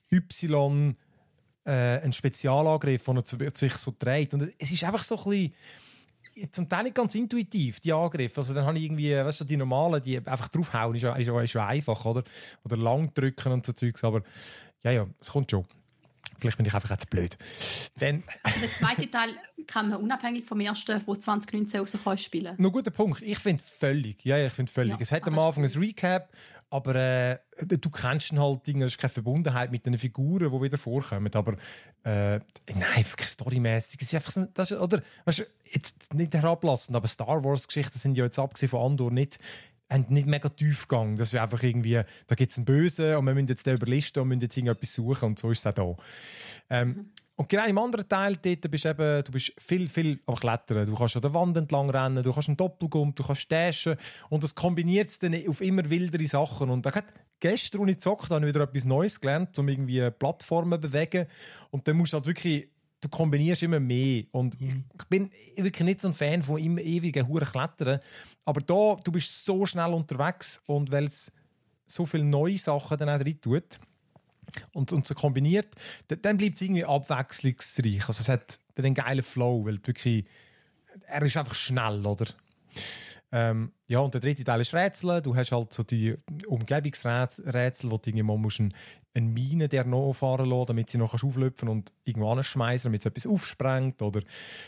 Y ein Spezialangriff, der sich so dreht. Und es ist einfach so ein bisschen, zum Teil nicht ganz intuitiv, die Angriffe. Also dann habe ich irgendwie, weißt du, die normalen, die einfach draufhauen, ist ja einfach, oder? Oder lang drücken und so Zeugs. Aber ja, es kommt schon. Vielleicht bin ich einfach jetzt blöd. Dann, also der zweite Teil kann man unabhängig vom ersten, der 2019 rauskommt, spielen. Noch ein guter Punkt. Ich finde völlig. Ja, ich finde völlig. Es hat am Anfang ein Recap, aber du kennst halt Dinge, es ist keine Verbundenheit mit den Figuren, die wieder vorkommen. Aber nein, wirklich storymäßig. Es ist einfach so, das, oder, weißt du, jetzt nicht herablassend, aber Star Wars-Geschichten sind ja jetzt abgesehen von Andor nicht mega tief gegangen. Das ist einfach irgendwie, da gibt es einen Bösen und wir müssen jetzt den überlisten und müssen jetzt irgendetwas suchen und so ist es auch da. Und genau im anderen Teil dort du bist viel am Klettern. Du kannst an der Wand entlang rennen, du kannst einen Doppelgump, du kannst dashen und das kombiniert es dann auf immer wildere Sachen. Und da gestern, als ich gezockt habe, habe ich wieder etwas Neues gelernt, um irgendwie Plattformen zu bewegen. Und dann musst du halt wirklich, du kombinierst immer mehr. Und ich bin wirklich nicht so ein Fan von immer ewigen Huren Klettern. Aber da, du bist so schnell unterwegs und weil es so viele neue Sachen dann auch drin tut und so kombiniert, dann bleibt es irgendwie abwechslungsreich. Also es hat einen geilen Flow, weil wirklich, er ist einfach schnell, oder? Ja, und der dritte Teil ist Rätseln. Du hast halt so die Umgebungsrätsel, wo du irgendwie mal eine Mine der noch fahren lassen, damit sie noch auflöpfen und irgendwo anschmeißen, damit es etwas aufsprengt. Oder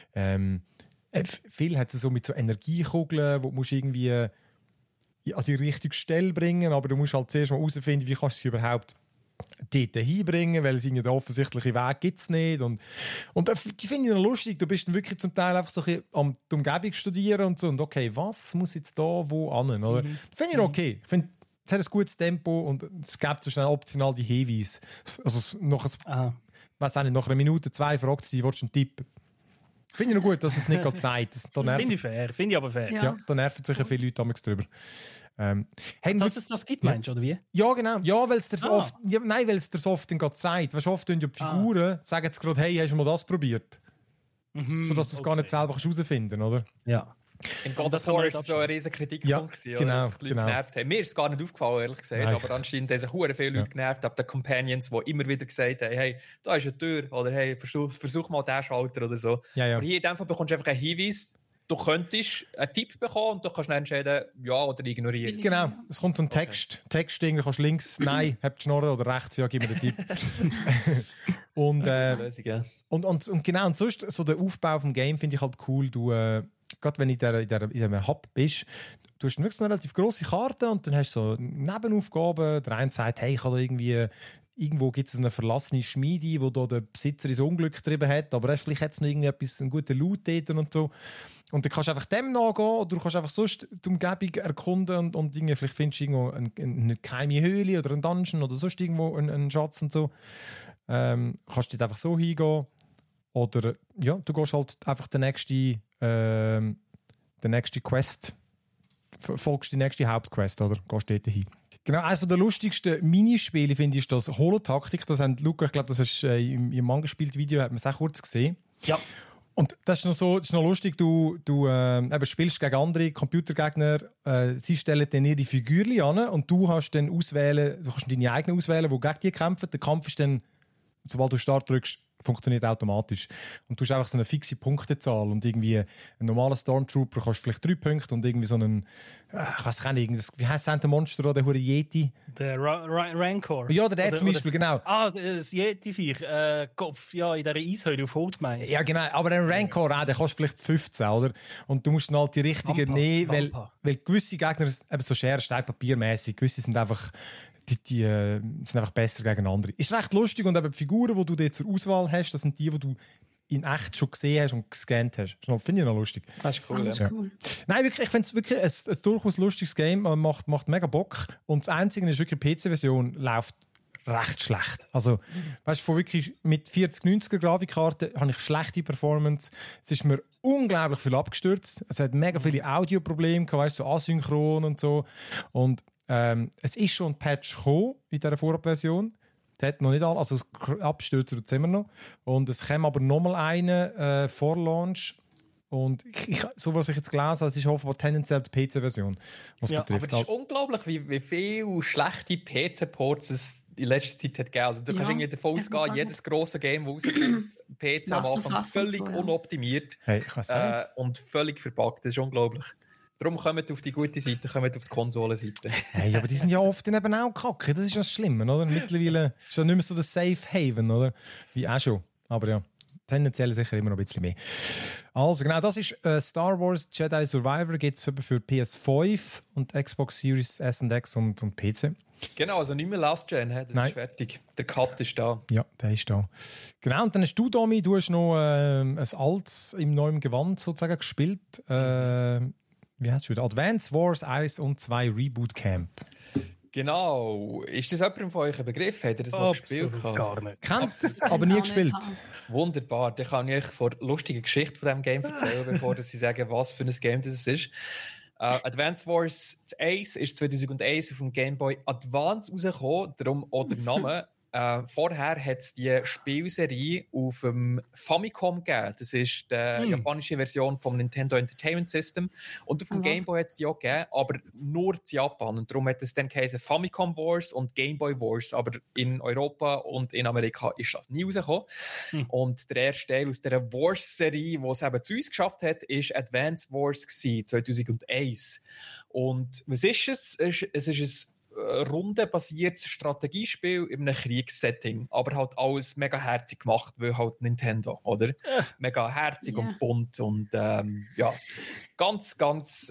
viel hat es so mit so Energiekugeln, wo du musst irgendwie an die richtige Stelle bringen, aber du musst halt zuerst mal herausfinden, wie kannst du sie überhaupt dort hinbringen, weil den offensichtlichen Weg gibt es nicht. Und die finde ich noch lustig. Du bist dann wirklich zum Teil einfach so ein bisschen am die Umgebung studieren und so. Und okay, was muss jetzt da wo an? Oder? Finde ich okay. Ich finde, es hat ein gutes Tempo und es gibt so schnell optional die Hinweise. Also noch weiß auch nicht, nach einer Minute, 2 fragt sie, willst du einen Tipp? Finde ich noch gut, dass es nicht gerade sagt. Finde ich fair, finde ich aber fair. Ja, da nerven sich viele Leute drüber. Dass es das gibt, meinst du, oder wie? Ja, genau. Ja, weil es dir so oft, weil es dir so oft gerade sagt. Weißt du, oft tun die Figuren, sagen jetzt gerade, hey, hast du mal das probiert? Sodass du es gar nicht selber herausfinden kannst, oder? Ja. In God of War war das so ein riesiger Kritikpunkt, genau, dass die Leute genervt haben. Mir ist es gar nicht aufgefallen, ehrlich gesagt, aber anscheinend haben sich viele Leute genervt, ab den Companions, die immer wieder gesagt haben, hey, da ist eine Tür, oder hey, versuch mal den Schalter oder so. Ja. Aber hier in dem Fall bekommst du einfach einen Hinweis, du könntest einen Tipp bekommen und du kannst dann entscheiden, ja oder ignorieren. Genau, es kommt so ein Text. Okay. Text, du kannst links, nein, habt die Schnorren, oder rechts, ja, gib mir den Tipp. und genau, und sonst, so der Aufbau vom Game finde ich halt cool. gerade wenn du in diesem Hub bist, du hast wirklich eine relativ grosse Karte und dann hast du so Nebenaufgaben. Der eine sagt, hey, ich habe da irgendwo gibt es eine verlassene Schmiede, wo da der Besitzer ins Unglück getrieben hat, aber vielleicht hat es noch irgendwie einen guten Loot dort und so. Und dann kannst du einfach dem nachgehen oder du kannst einfach sonst die Umgebung erkunden und irgendwie, vielleicht findest du irgendwo eine geheime Höhle oder einen Dungeon oder sonst irgendwo einen Schatz und so. Kannst du dort einfach so hingehen. Oder ja, du gehst halt einfach den nächsten Quest, folgst die nächste Hauptquest, oder? Gehst dort hin. Genau, eines der lustigsten Minispiele finde ich das Holotaktik. Das haben Luca, ich glaube, das hast du im angespielten Video, hat man es auch kurz gesehen. Ja. Und das ist noch lustig, du spielst gegen andere Computergegner, sie stellen dann ihre Figürchen an und du kannst dann deine eigenen auswählen, die gegen die kämpfen. Der Kampf ist dann, sobald du Start drückst, funktioniert automatisch. Und du hast einfach so eine fixe Punktezahl und irgendwie ein normaler Stormtrooper kostet vielleicht 3 Punkte und irgendwie so einen, ich weiß nicht, wie heisst der Monster oder der hure Yeti? Der Rancor. Ja, der zum Beispiel, genau. Das Yeti-Viech, Kopf, ja, in dieser Eishöhle auf Holz meinst. Ja, genau, aber ein Rancor, der kostet vielleicht 15, oder? Und du musst dann halt die richtigen nehmen, weil gewisse Gegner, eben so Schere, Stein, Papiermäßig, gewisse sind einfach die sind einfach besser gegen andere. Ist recht lustig und eben die Figuren, die du dir zur Auswahl hast, das sind die du in echt schon gesehen hast und gescannt hast. Finde ich noch lustig. Das ist cool, ja. Cool. Nein, wirklich, ich finde es wirklich ein durchaus lustiges Game, macht mega Bock. Und das Einzige ist wirklich, die PC-Version läuft recht schlecht. Also, weißt du, wirklich mit 4090er Grafikkarte habe ich schlechte Performance. Es ist mir unglaublich viel abgestürzt. Es hat mega viele Audioprobleme, weißt du, so asynchron und so. Und es ist schon ein Patch gekommen in dieser Vorabversion. Der hat noch nicht alle, also abstürzen tut es immer noch. Und es kam aber nochmal eine vor Launch. Und so was ich jetzt gelesen habe, es ist offenbar tendenziell die PC-Version, was betrifft. Aber es ist unglaublich, wie viele schlechte PC-Ports es in letzter Zeit hat gegeben. Also du kannst irgendwie davon ausgehen, jedes grosse Game, das rauskommt, PC am Anfang völlig unoptimiert und völlig verpackt. Das ist unglaublich. Darum kommt auf die gute Seite, kommt auf die Konsolenseite. Hey, aber die sind ja oft dann eben auch kacke. Das ist ja das Schlimme, oder? Mittlerweile ist ja nicht mehr so der Safe Haven, oder? Wie auch schon. Aber ja, tendenziell sicher immer noch ein bisschen mehr. Also genau, das ist Star Wars Jedi Survivor. Gibt es für PS5 und Xbox Series S und X und PC. Genau, also nicht mehr Last Gen, das ist fertig. Der Cut ist da. Ja, der ist da. Genau, und dann hast du, Domi, du hast noch ein altes im neuen Gewand sozusagen gespielt. Wie heißt es wieder? Advance Wars 1 und 2 Reboot Camp. Genau. Ist das jemand von euch ein Begriff? Hat ihr das mal gespielt? Gar nicht. Kennt, aber nie gespielt. Wunderbar. Dann kann ich euch von der lustigen Geschichte von diesem Game erzählen, bevor sie sagen, was für ein Game das ist. Advance Wars 1 ist 2001 auf dem Game Boy Advance rausgekommen, darum auch der Name. Vorher hat es die Spielserie auf dem Famicom gegeben. Das ist die japanische Version vom Nintendo Entertainment System. Und auf dem Game Boy hat es die auch gegeben, aber nur in Japan. Und darum hat es dann geheißen Famicom Wars und Game Boy Wars. Aber in Europa und in Amerika ist das nie rausgekommen. Und der erste Teil aus dieser Wars-Serie, die es eben zu uns geschafft hat, war Advance Wars 2001. Und was ist es? Es ist ein rundenbasiertes Strategiespiel in einem Kriegssetting, aber halt alles mega herzig gemacht, weil halt Nintendo, oder? Mega herzig und bunt und ganz, ganz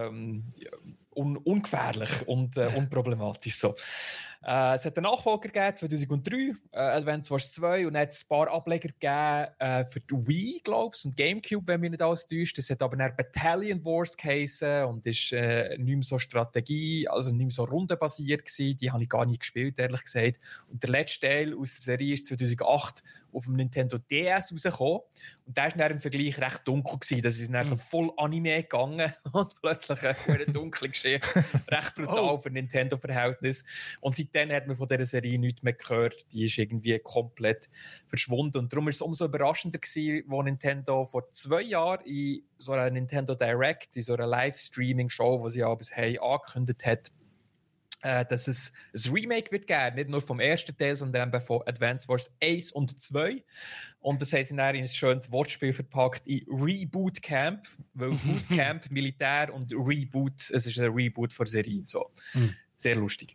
ungefährlich und unproblematisch so. Es hat einen Nachfolger gegeben, 2003, Advance Wars 2, und dann hat es ein paar Ableger gegeben für die Wii, glaube ich, und Gamecube, wenn mich nicht alles täuscht. Das hat aber dann Battalion Wars geheißen und ist nicht mehr so Strategie, also nicht mehr so rundenbasiert gewesen. Die habe ich gar nicht gespielt, ehrlich gesagt. Und der letzte Teil aus der Serie ist 2008 auf dem Nintendo DS rausgekommen. Und der war dann im Vergleich recht dunkel gewesen. Das ist dann so voll Anime gegangen und plötzlich eine dunkle Geschichte. Recht brutal für Nintendo-Verhältnis. Und seitdem hat man von dieser Serie nichts mehr gehört. Die ist irgendwie komplett verschwunden. Und darum war es umso überraschender gewesen, wo Nintendo vor 2 Jahren in so einer Nintendo Direct, in so einer Livestreaming-Show, die sie ja bis hey angekündigt hat, dass es ein Remake wird geben, nicht nur vom ersten Teil, sondern eben von Advance Wars 1 und 2. Und das haben sie dann in ein schönes Wortspiel verpackt in Reboot Camp, weil Bootcamp, Militär und Reboot, es ist ein Reboot von der Serie. So. Sehr lustig.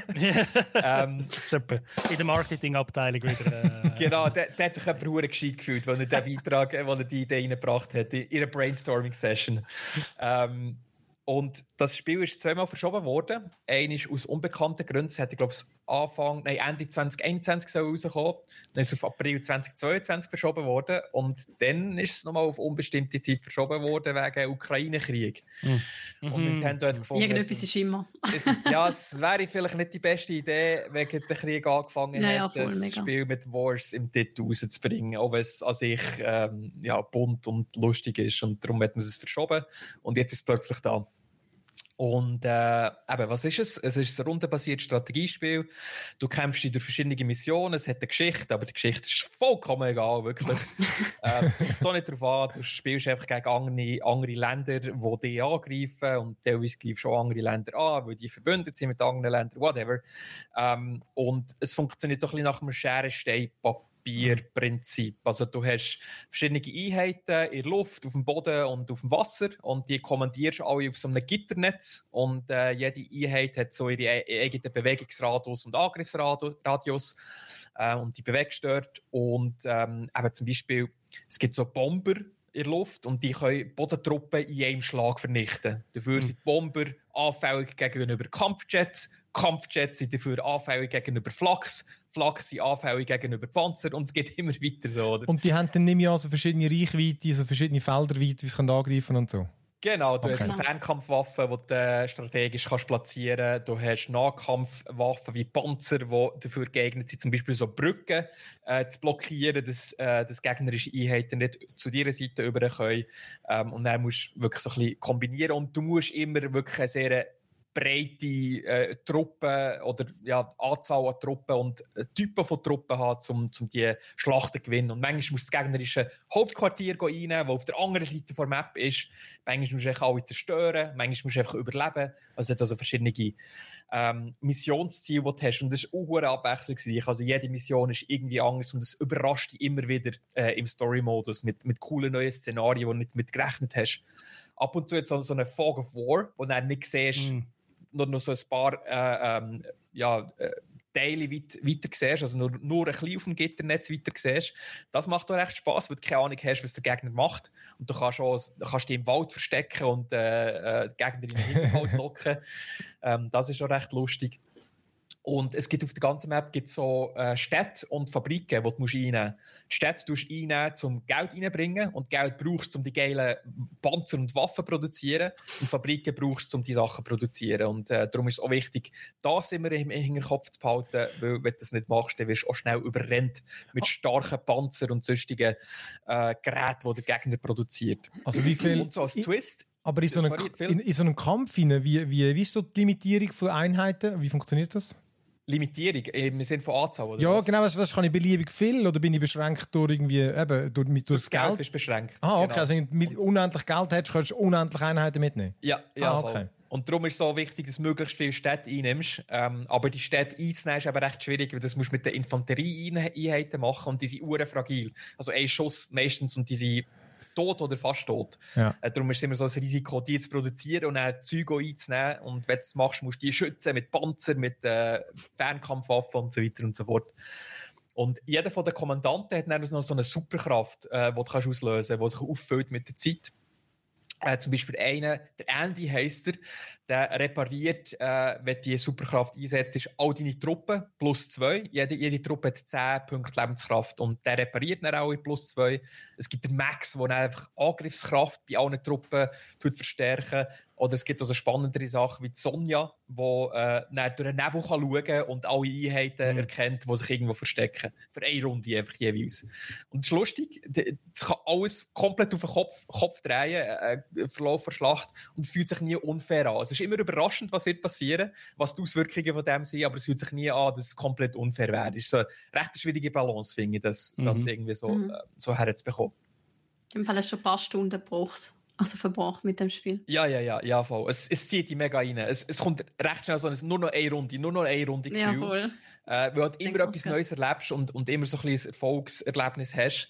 Super. In der Marketingabteilung wieder. Genau, der hat sich jemand verdammt gescheit gefühlt, als er den Beitrag, als er die Idee reingebracht hat, in einer Brainstorming-Session. Und das Spiel ist zweimal verschoben worden. Einmal aus unbekannten Gründen. Es hätte, glaube ich, Ende 2021 rauskommen. Dann ist es auf April 2022 verschoben worden. Und dann ist es nochmal auf unbestimmte Zeit verschoben worden wegen Ukraine-Krieg. Und Nintendo hat gefunden, irgendetwas ist immer. es wäre vielleicht nicht die beste Idee, wegen der Krieg angefangen hat, das Spiel mit Wars im Titel rauszubringen. Auch wenn es an sich bunt und lustig ist. Und darum hat man es verschoben. Und jetzt ist es plötzlich da. Und was ist es? Es ist ein rundenbasiertes Strategiespiel. Du kämpfst durch verschiedene Missionen, es hat eine Geschichte, aber die Geschichte ist vollkommen egal, wirklich. Es kommt so nicht darauf an, du spielst einfach gegen andere Länder, die dich angreifen und teilweise greifst du auch andere Länder an, weil die verbündet sind mit anderen Ländern, whatever. Und es funktioniert so ein bisschen nach einem Schere-Stein-Papier-Prinzip. Also du hast verschiedene Einheiten in der Luft, auf dem Boden und auf dem Wasser und die kommandierst alle auf so einem Gitternetz und jede Einheit hat so ihre eigenen Bewegungsradius und Angriffsradius und die bewegst dort und eben zum Beispiel, es gibt so Bomber in der Luft und die können Bodentruppen in einem Schlag vernichten. Dafür sind die Bomber anfällig gegenüber Kampfjets sind dafür anfällig gegenüber Flaks sind anfällig gegenüber Panzer und es geht immer weiter so. Oder? Und die haben dann nicht mehr so verschiedene Reichweite, so verschiedene Felderweite, wie sie angreifen können und so? Genau, du hast Fernkampfwaffen, die du strategisch platzieren kannst. Du hast Nahkampfwaffen wie Panzer, die dafür geeignet sind, zum Beispiel so Brücken zu blockieren, dass gegnerische Einheiten nicht zu dieser Seite über können. Und dann musst du wirklich so ein bisschen kombinieren und du musst immer wirklich eine sehr breite Truppen oder Anzahl an Truppen und Typen von Truppen haben, um die Schlachten zu gewinnen. Und manchmal musst du das gegnerische Hauptquartier einnehmen, das auf der anderen Seite der Map ist. Manchmal musst du einfach alle zerstören, manchmal musst du einfach überleben. Also es hat also verschiedene Missionsziele, die du hast. Und das ist auch sehr abwechslungsreich. Also jede Mission ist irgendwie anders und es überrascht dich immer wieder im Story-Modus mit coolen neuen Szenarien, die du nicht mit gerechnet hast. Ab und zu jetzt so eine Fog of War, wo du dann nicht siehst, nur so ein paar Teile weiter siehst, also nur ein bisschen auf dem Gitternetz weiter siehst. Das macht auch recht Spass, weil du keine Ahnung hast, was der Gegner macht. Und du kannst dich im Wald verstecken und den Gegner in den Hinterhalt locken. Das ist auch recht lustig. Und es gibt auf der ganzen Map so Städte und Fabriken, die du einnehmen musst. Die Städte tust du einnehmen, um Geld reinzubringen. Und Geld brauchst du, um die geilen Panzer und Waffen zu produzieren. Und Fabriken brauchst du, um die Sachen zu produzieren. Und darum ist es auch wichtig, das immer im Hinterkopf zu behalten. Weil wenn du das nicht machst, dann wirst du auch schnell überrennt mit starken Panzern und sonstigen Geräten, die der Gegner produziert. Also wie viel... Und so als Twist... Aber in so einem Kampf, wie ist so die Limitierung von Einheiten? Wie funktioniert das? Limitierung im Sinne von Anzahl, oder? Ja, was? Genau. Was kann ich beliebig viel oder bin ich beschränkt durch irgendwie durch das Geld? Bist beschränkt. Ah, okay. Genau. Also wenn du unendlich Geld hättest, kannst du unendlich Einheiten mitnehmen. Ja, okay. Und darum ist es so wichtig, dass du möglichst viele Städte einnimmst. Aber die Städte einzunehmen ist aber recht schwierig, weil das musst du mit den Infanterieeinheiten machen und die sind fragil. Also ein Schuss meistens und die sind tot oder fast tot. Ja. Darum ist es immer so ein Risiko, die zu produzieren und dann Zeug einzunehmen. Und wenn du das machst, musst du die schützen mit Panzer, mit Fernkampfwaffen und so weiter und so fort. Und jeder von den Kommandanten hat dann noch so eine Superkraft, die du auslösen kannst, die sich auffüllt mit der Zeit. Zum Beispiel einer, der Andy heisst der repariert, wenn du die Superkraft einsetzt, all deine Truppen plus 2. Jede Truppe hat 10 Punkte Lebenskraft und der repariert dann alle plus 2. Es gibt den Max, der einfach Angriffskraft bei allen Truppen verstärken. Oder es gibt also spannendere Sachen wie die Sonja, die durch den Nebel schauen kann und alle Einheiten erkennt, die sich irgendwo verstecken. Für eine Runde einfach jeweils. Und das ist lustig, es kann alles komplett auf den Kopf drehen, Verlauf der Schlacht, und es fühlt sich nie unfair an. Es ist immer überraschend, was wird passieren, was die Auswirkungen von dem sind, aber es fühlt sich nie an, dass es komplett unfair wäre. Es ist so eine recht schwierige Balance, finde ich, das irgendwie so herzubekommen. Im Fall hast du schon ein paar Stunden gebraucht. Also verbracht mit dem Spiel. Ja, voll. Es zieht dich mega rein. Es kommt recht schnell so nur noch eine Runde Gefühl. Ja, voll. Weil du halt immer etwas Neues erlebst und immer so ein bisschen ein Erfolgserlebnis hast.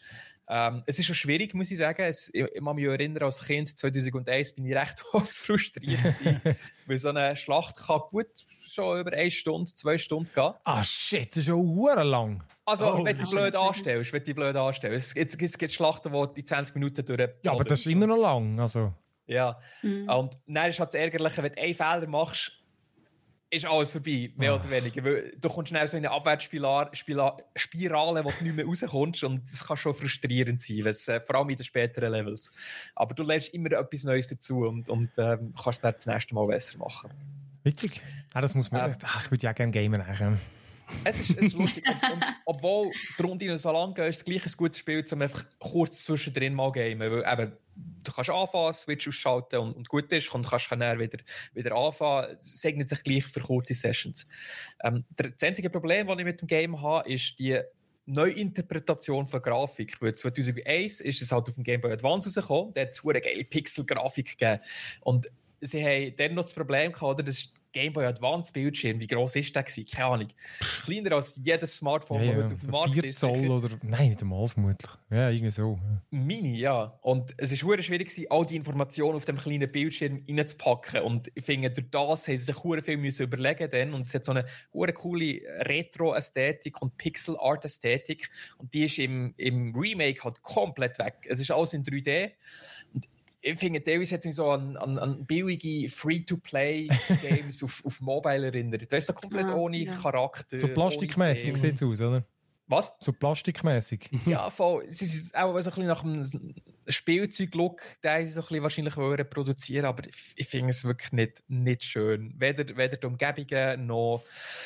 Es ist schon schwierig, muss ich sagen. Ich kann mich erinnern, als Kind 2001 bin ich recht oft frustriert gewesen, weil so eine Schlacht kann gut schon über 1 Stunde, 2 Stunden gehen. Ah shit, das ist schon hure lang. Also, wenn du dich blöd anstellst, Es gibt Schlachten, die die 20 Minuten durch... Ja, aber das ist immer noch lang. Also. Ja. Und dann ist halt das Ärgerliche, wenn du einen Fehler machst, ist alles vorbei, mehr oder weniger. Weil du kommst schnell so in eine Abwärtsspirale, wo du nicht mehr rauskommst. Und das kann schon frustrierend sein, vor allem in den späteren Levels. Aber du lernst immer etwas Neues dazu und kannst es dann das nächste Mal besser machen. Witzig. Ah, das muss man. Ich würde ja gerne gamen eigentlich. Es ist lustig. Und obwohl die Runde so lang geht, ist es gleich ein gutes Spiel, um einfach kurz zwischendrin mal gamen. Weil eben, du kannst anfangen, Switch ausschalten und gut ist, und kannst dann wieder anfangen. Es eignet sich gleich für kurze Sessions. Das einzige Problem, das ich mit dem Game habe, ist die Neuinterpretation von Grafik. Weil 2001 ist es halt auf dem Game Boy Advance rausgekommen, da hat es eine geile Pixel-Grafik gegeben. Und sie haben dann noch das Problem gehabt, oder? Das Game Boy Advance Bildschirm, wie gross ist der gewesen? Keine Ahnung. Kleiner als jedes Smartphone, das heute auf dem Markt 4 ist. Zoll oder... Nein, nicht einmal vermutlich. Ja, irgendwie so. Mini, ja. Und es war sehr schwierig, all die Informationen auf dem kleinen Bildschirm reinzupacken. Und ich finde, durch das haben sie sich sehr viel überlegen müssen. Und es hat so eine sehr coole Retro-Ästhetik und Pixel-Art-Ästhetik. Und die ist im Remake halt komplett weg. Es ist alles in 3D. Und ich finde, teilweise hat es mich so an billige Free-to-Play-Games auf Mobile erinnert. Das ist so komplett ohne Charakter. So plastikmäßig sieht es aus, oder? Was? So plastikmäßig. Ja, voll. Es ist auch so ein bisschen nach einem Spielzeug-Look, den sie so ein bisschen wahrscheinlich produzieren, aber ich finde es wirklich nicht schön. Weder die Umgebungen noch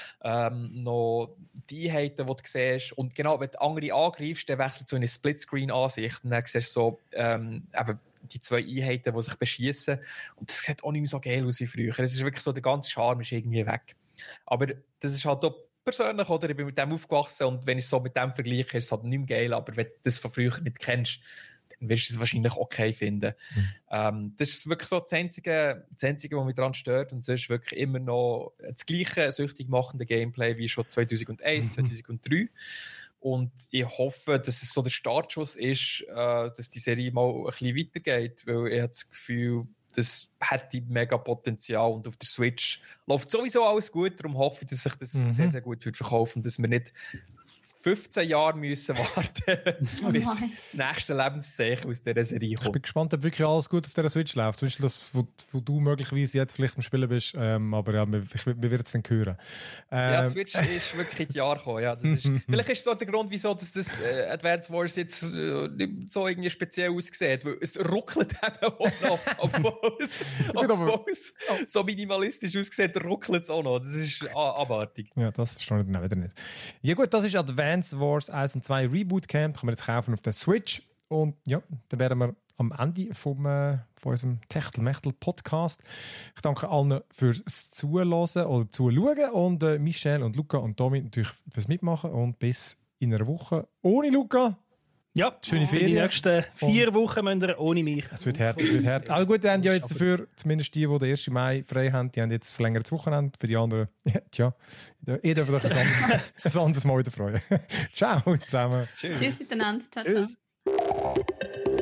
die Einheiten, die du siehst. Und genau, wenn du andere angreifst, dann wechselt so eine Splitscreen-Ansicht und dann siehst du so eben die 2 Einheiten, die sich beschießen. Und das sieht auch nicht mehr so geil aus wie früher. Es ist wirklich so, der ganze Charme ist irgendwie weg. Aber das ist halt auch persönlich, oder? Ich bin mit dem aufgewachsen und wenn ich es so mit dem vergleiche, ist es halt nicht mehr geil. Aber wenn du das von früher nicht kennst, dann wirst du es wahrscheinlich okay finden. Das ist wirklich so das Einzige, was mich daran stört. Und es ist wirklich immer noch das gleiche süchtig machende Gameplay wie schon 2001, 2003. Und ich hoffe, dass es so der Startschuss ist, dass die Serie mal ein bisschen weitergeht, weil ich habe das Gefühl, das hätte mega Potenzial und auf der Switch läuft sowieso alles gut, darum hoffe ich, dass sich das sehr, sehr gut wird verkaufen und dass wir nicht 15 Jahre müssen warten, bis das nächste Lebenszeichen aus dieser Serie kommt. Ich bin gespannt, ob wirklich alles gut auf dieser Switch läuft. Zum Beispiel das, wo du möglicherweise jetzt vielleicht am Spielen bist. Aber ja, wir werden es dann hören. Ja, die Switch ist wirklich in die Jahre gekommen. Ja, vielleicht ist das der Grund, wieso das Advance Wars jetzt nicht so irgendwie speziell aussieht. Weil es ruckelt eben auch noch. Obwohl es so minimalistisch aussieht, ruckelt es auch noch. Das ist abartig. Ja, das verstehe ich dann wieder nicht. Ja gut, das ist Advance Wars 1 und 2 Reboot Camp. Kann man jetzt kaufen auf der Switch. Und ja, dann wären wir am Ende von unserem Techtelmechtel-Podcast. Ich danke allen fürs Zuhören oder Zuschauen und Michel und Luca und Domi natürlich fürs Mitmachen und bis in einer Woche ohne Luca. Ja, schöne Ferien. Die nächsten 4 Wochen müssen wir ohne mich. Es wird hart. Aber gut, die haben ja jetzt dafür, zumindest die den 1. Mai frei haben, die haben jetzt verlängertes Wochenende. Für die anderen, tja, ihr dürft euch ein anderes Mal wieder freuen. Ciao zusammen. Tschüss miteinander. Ciao, ciao.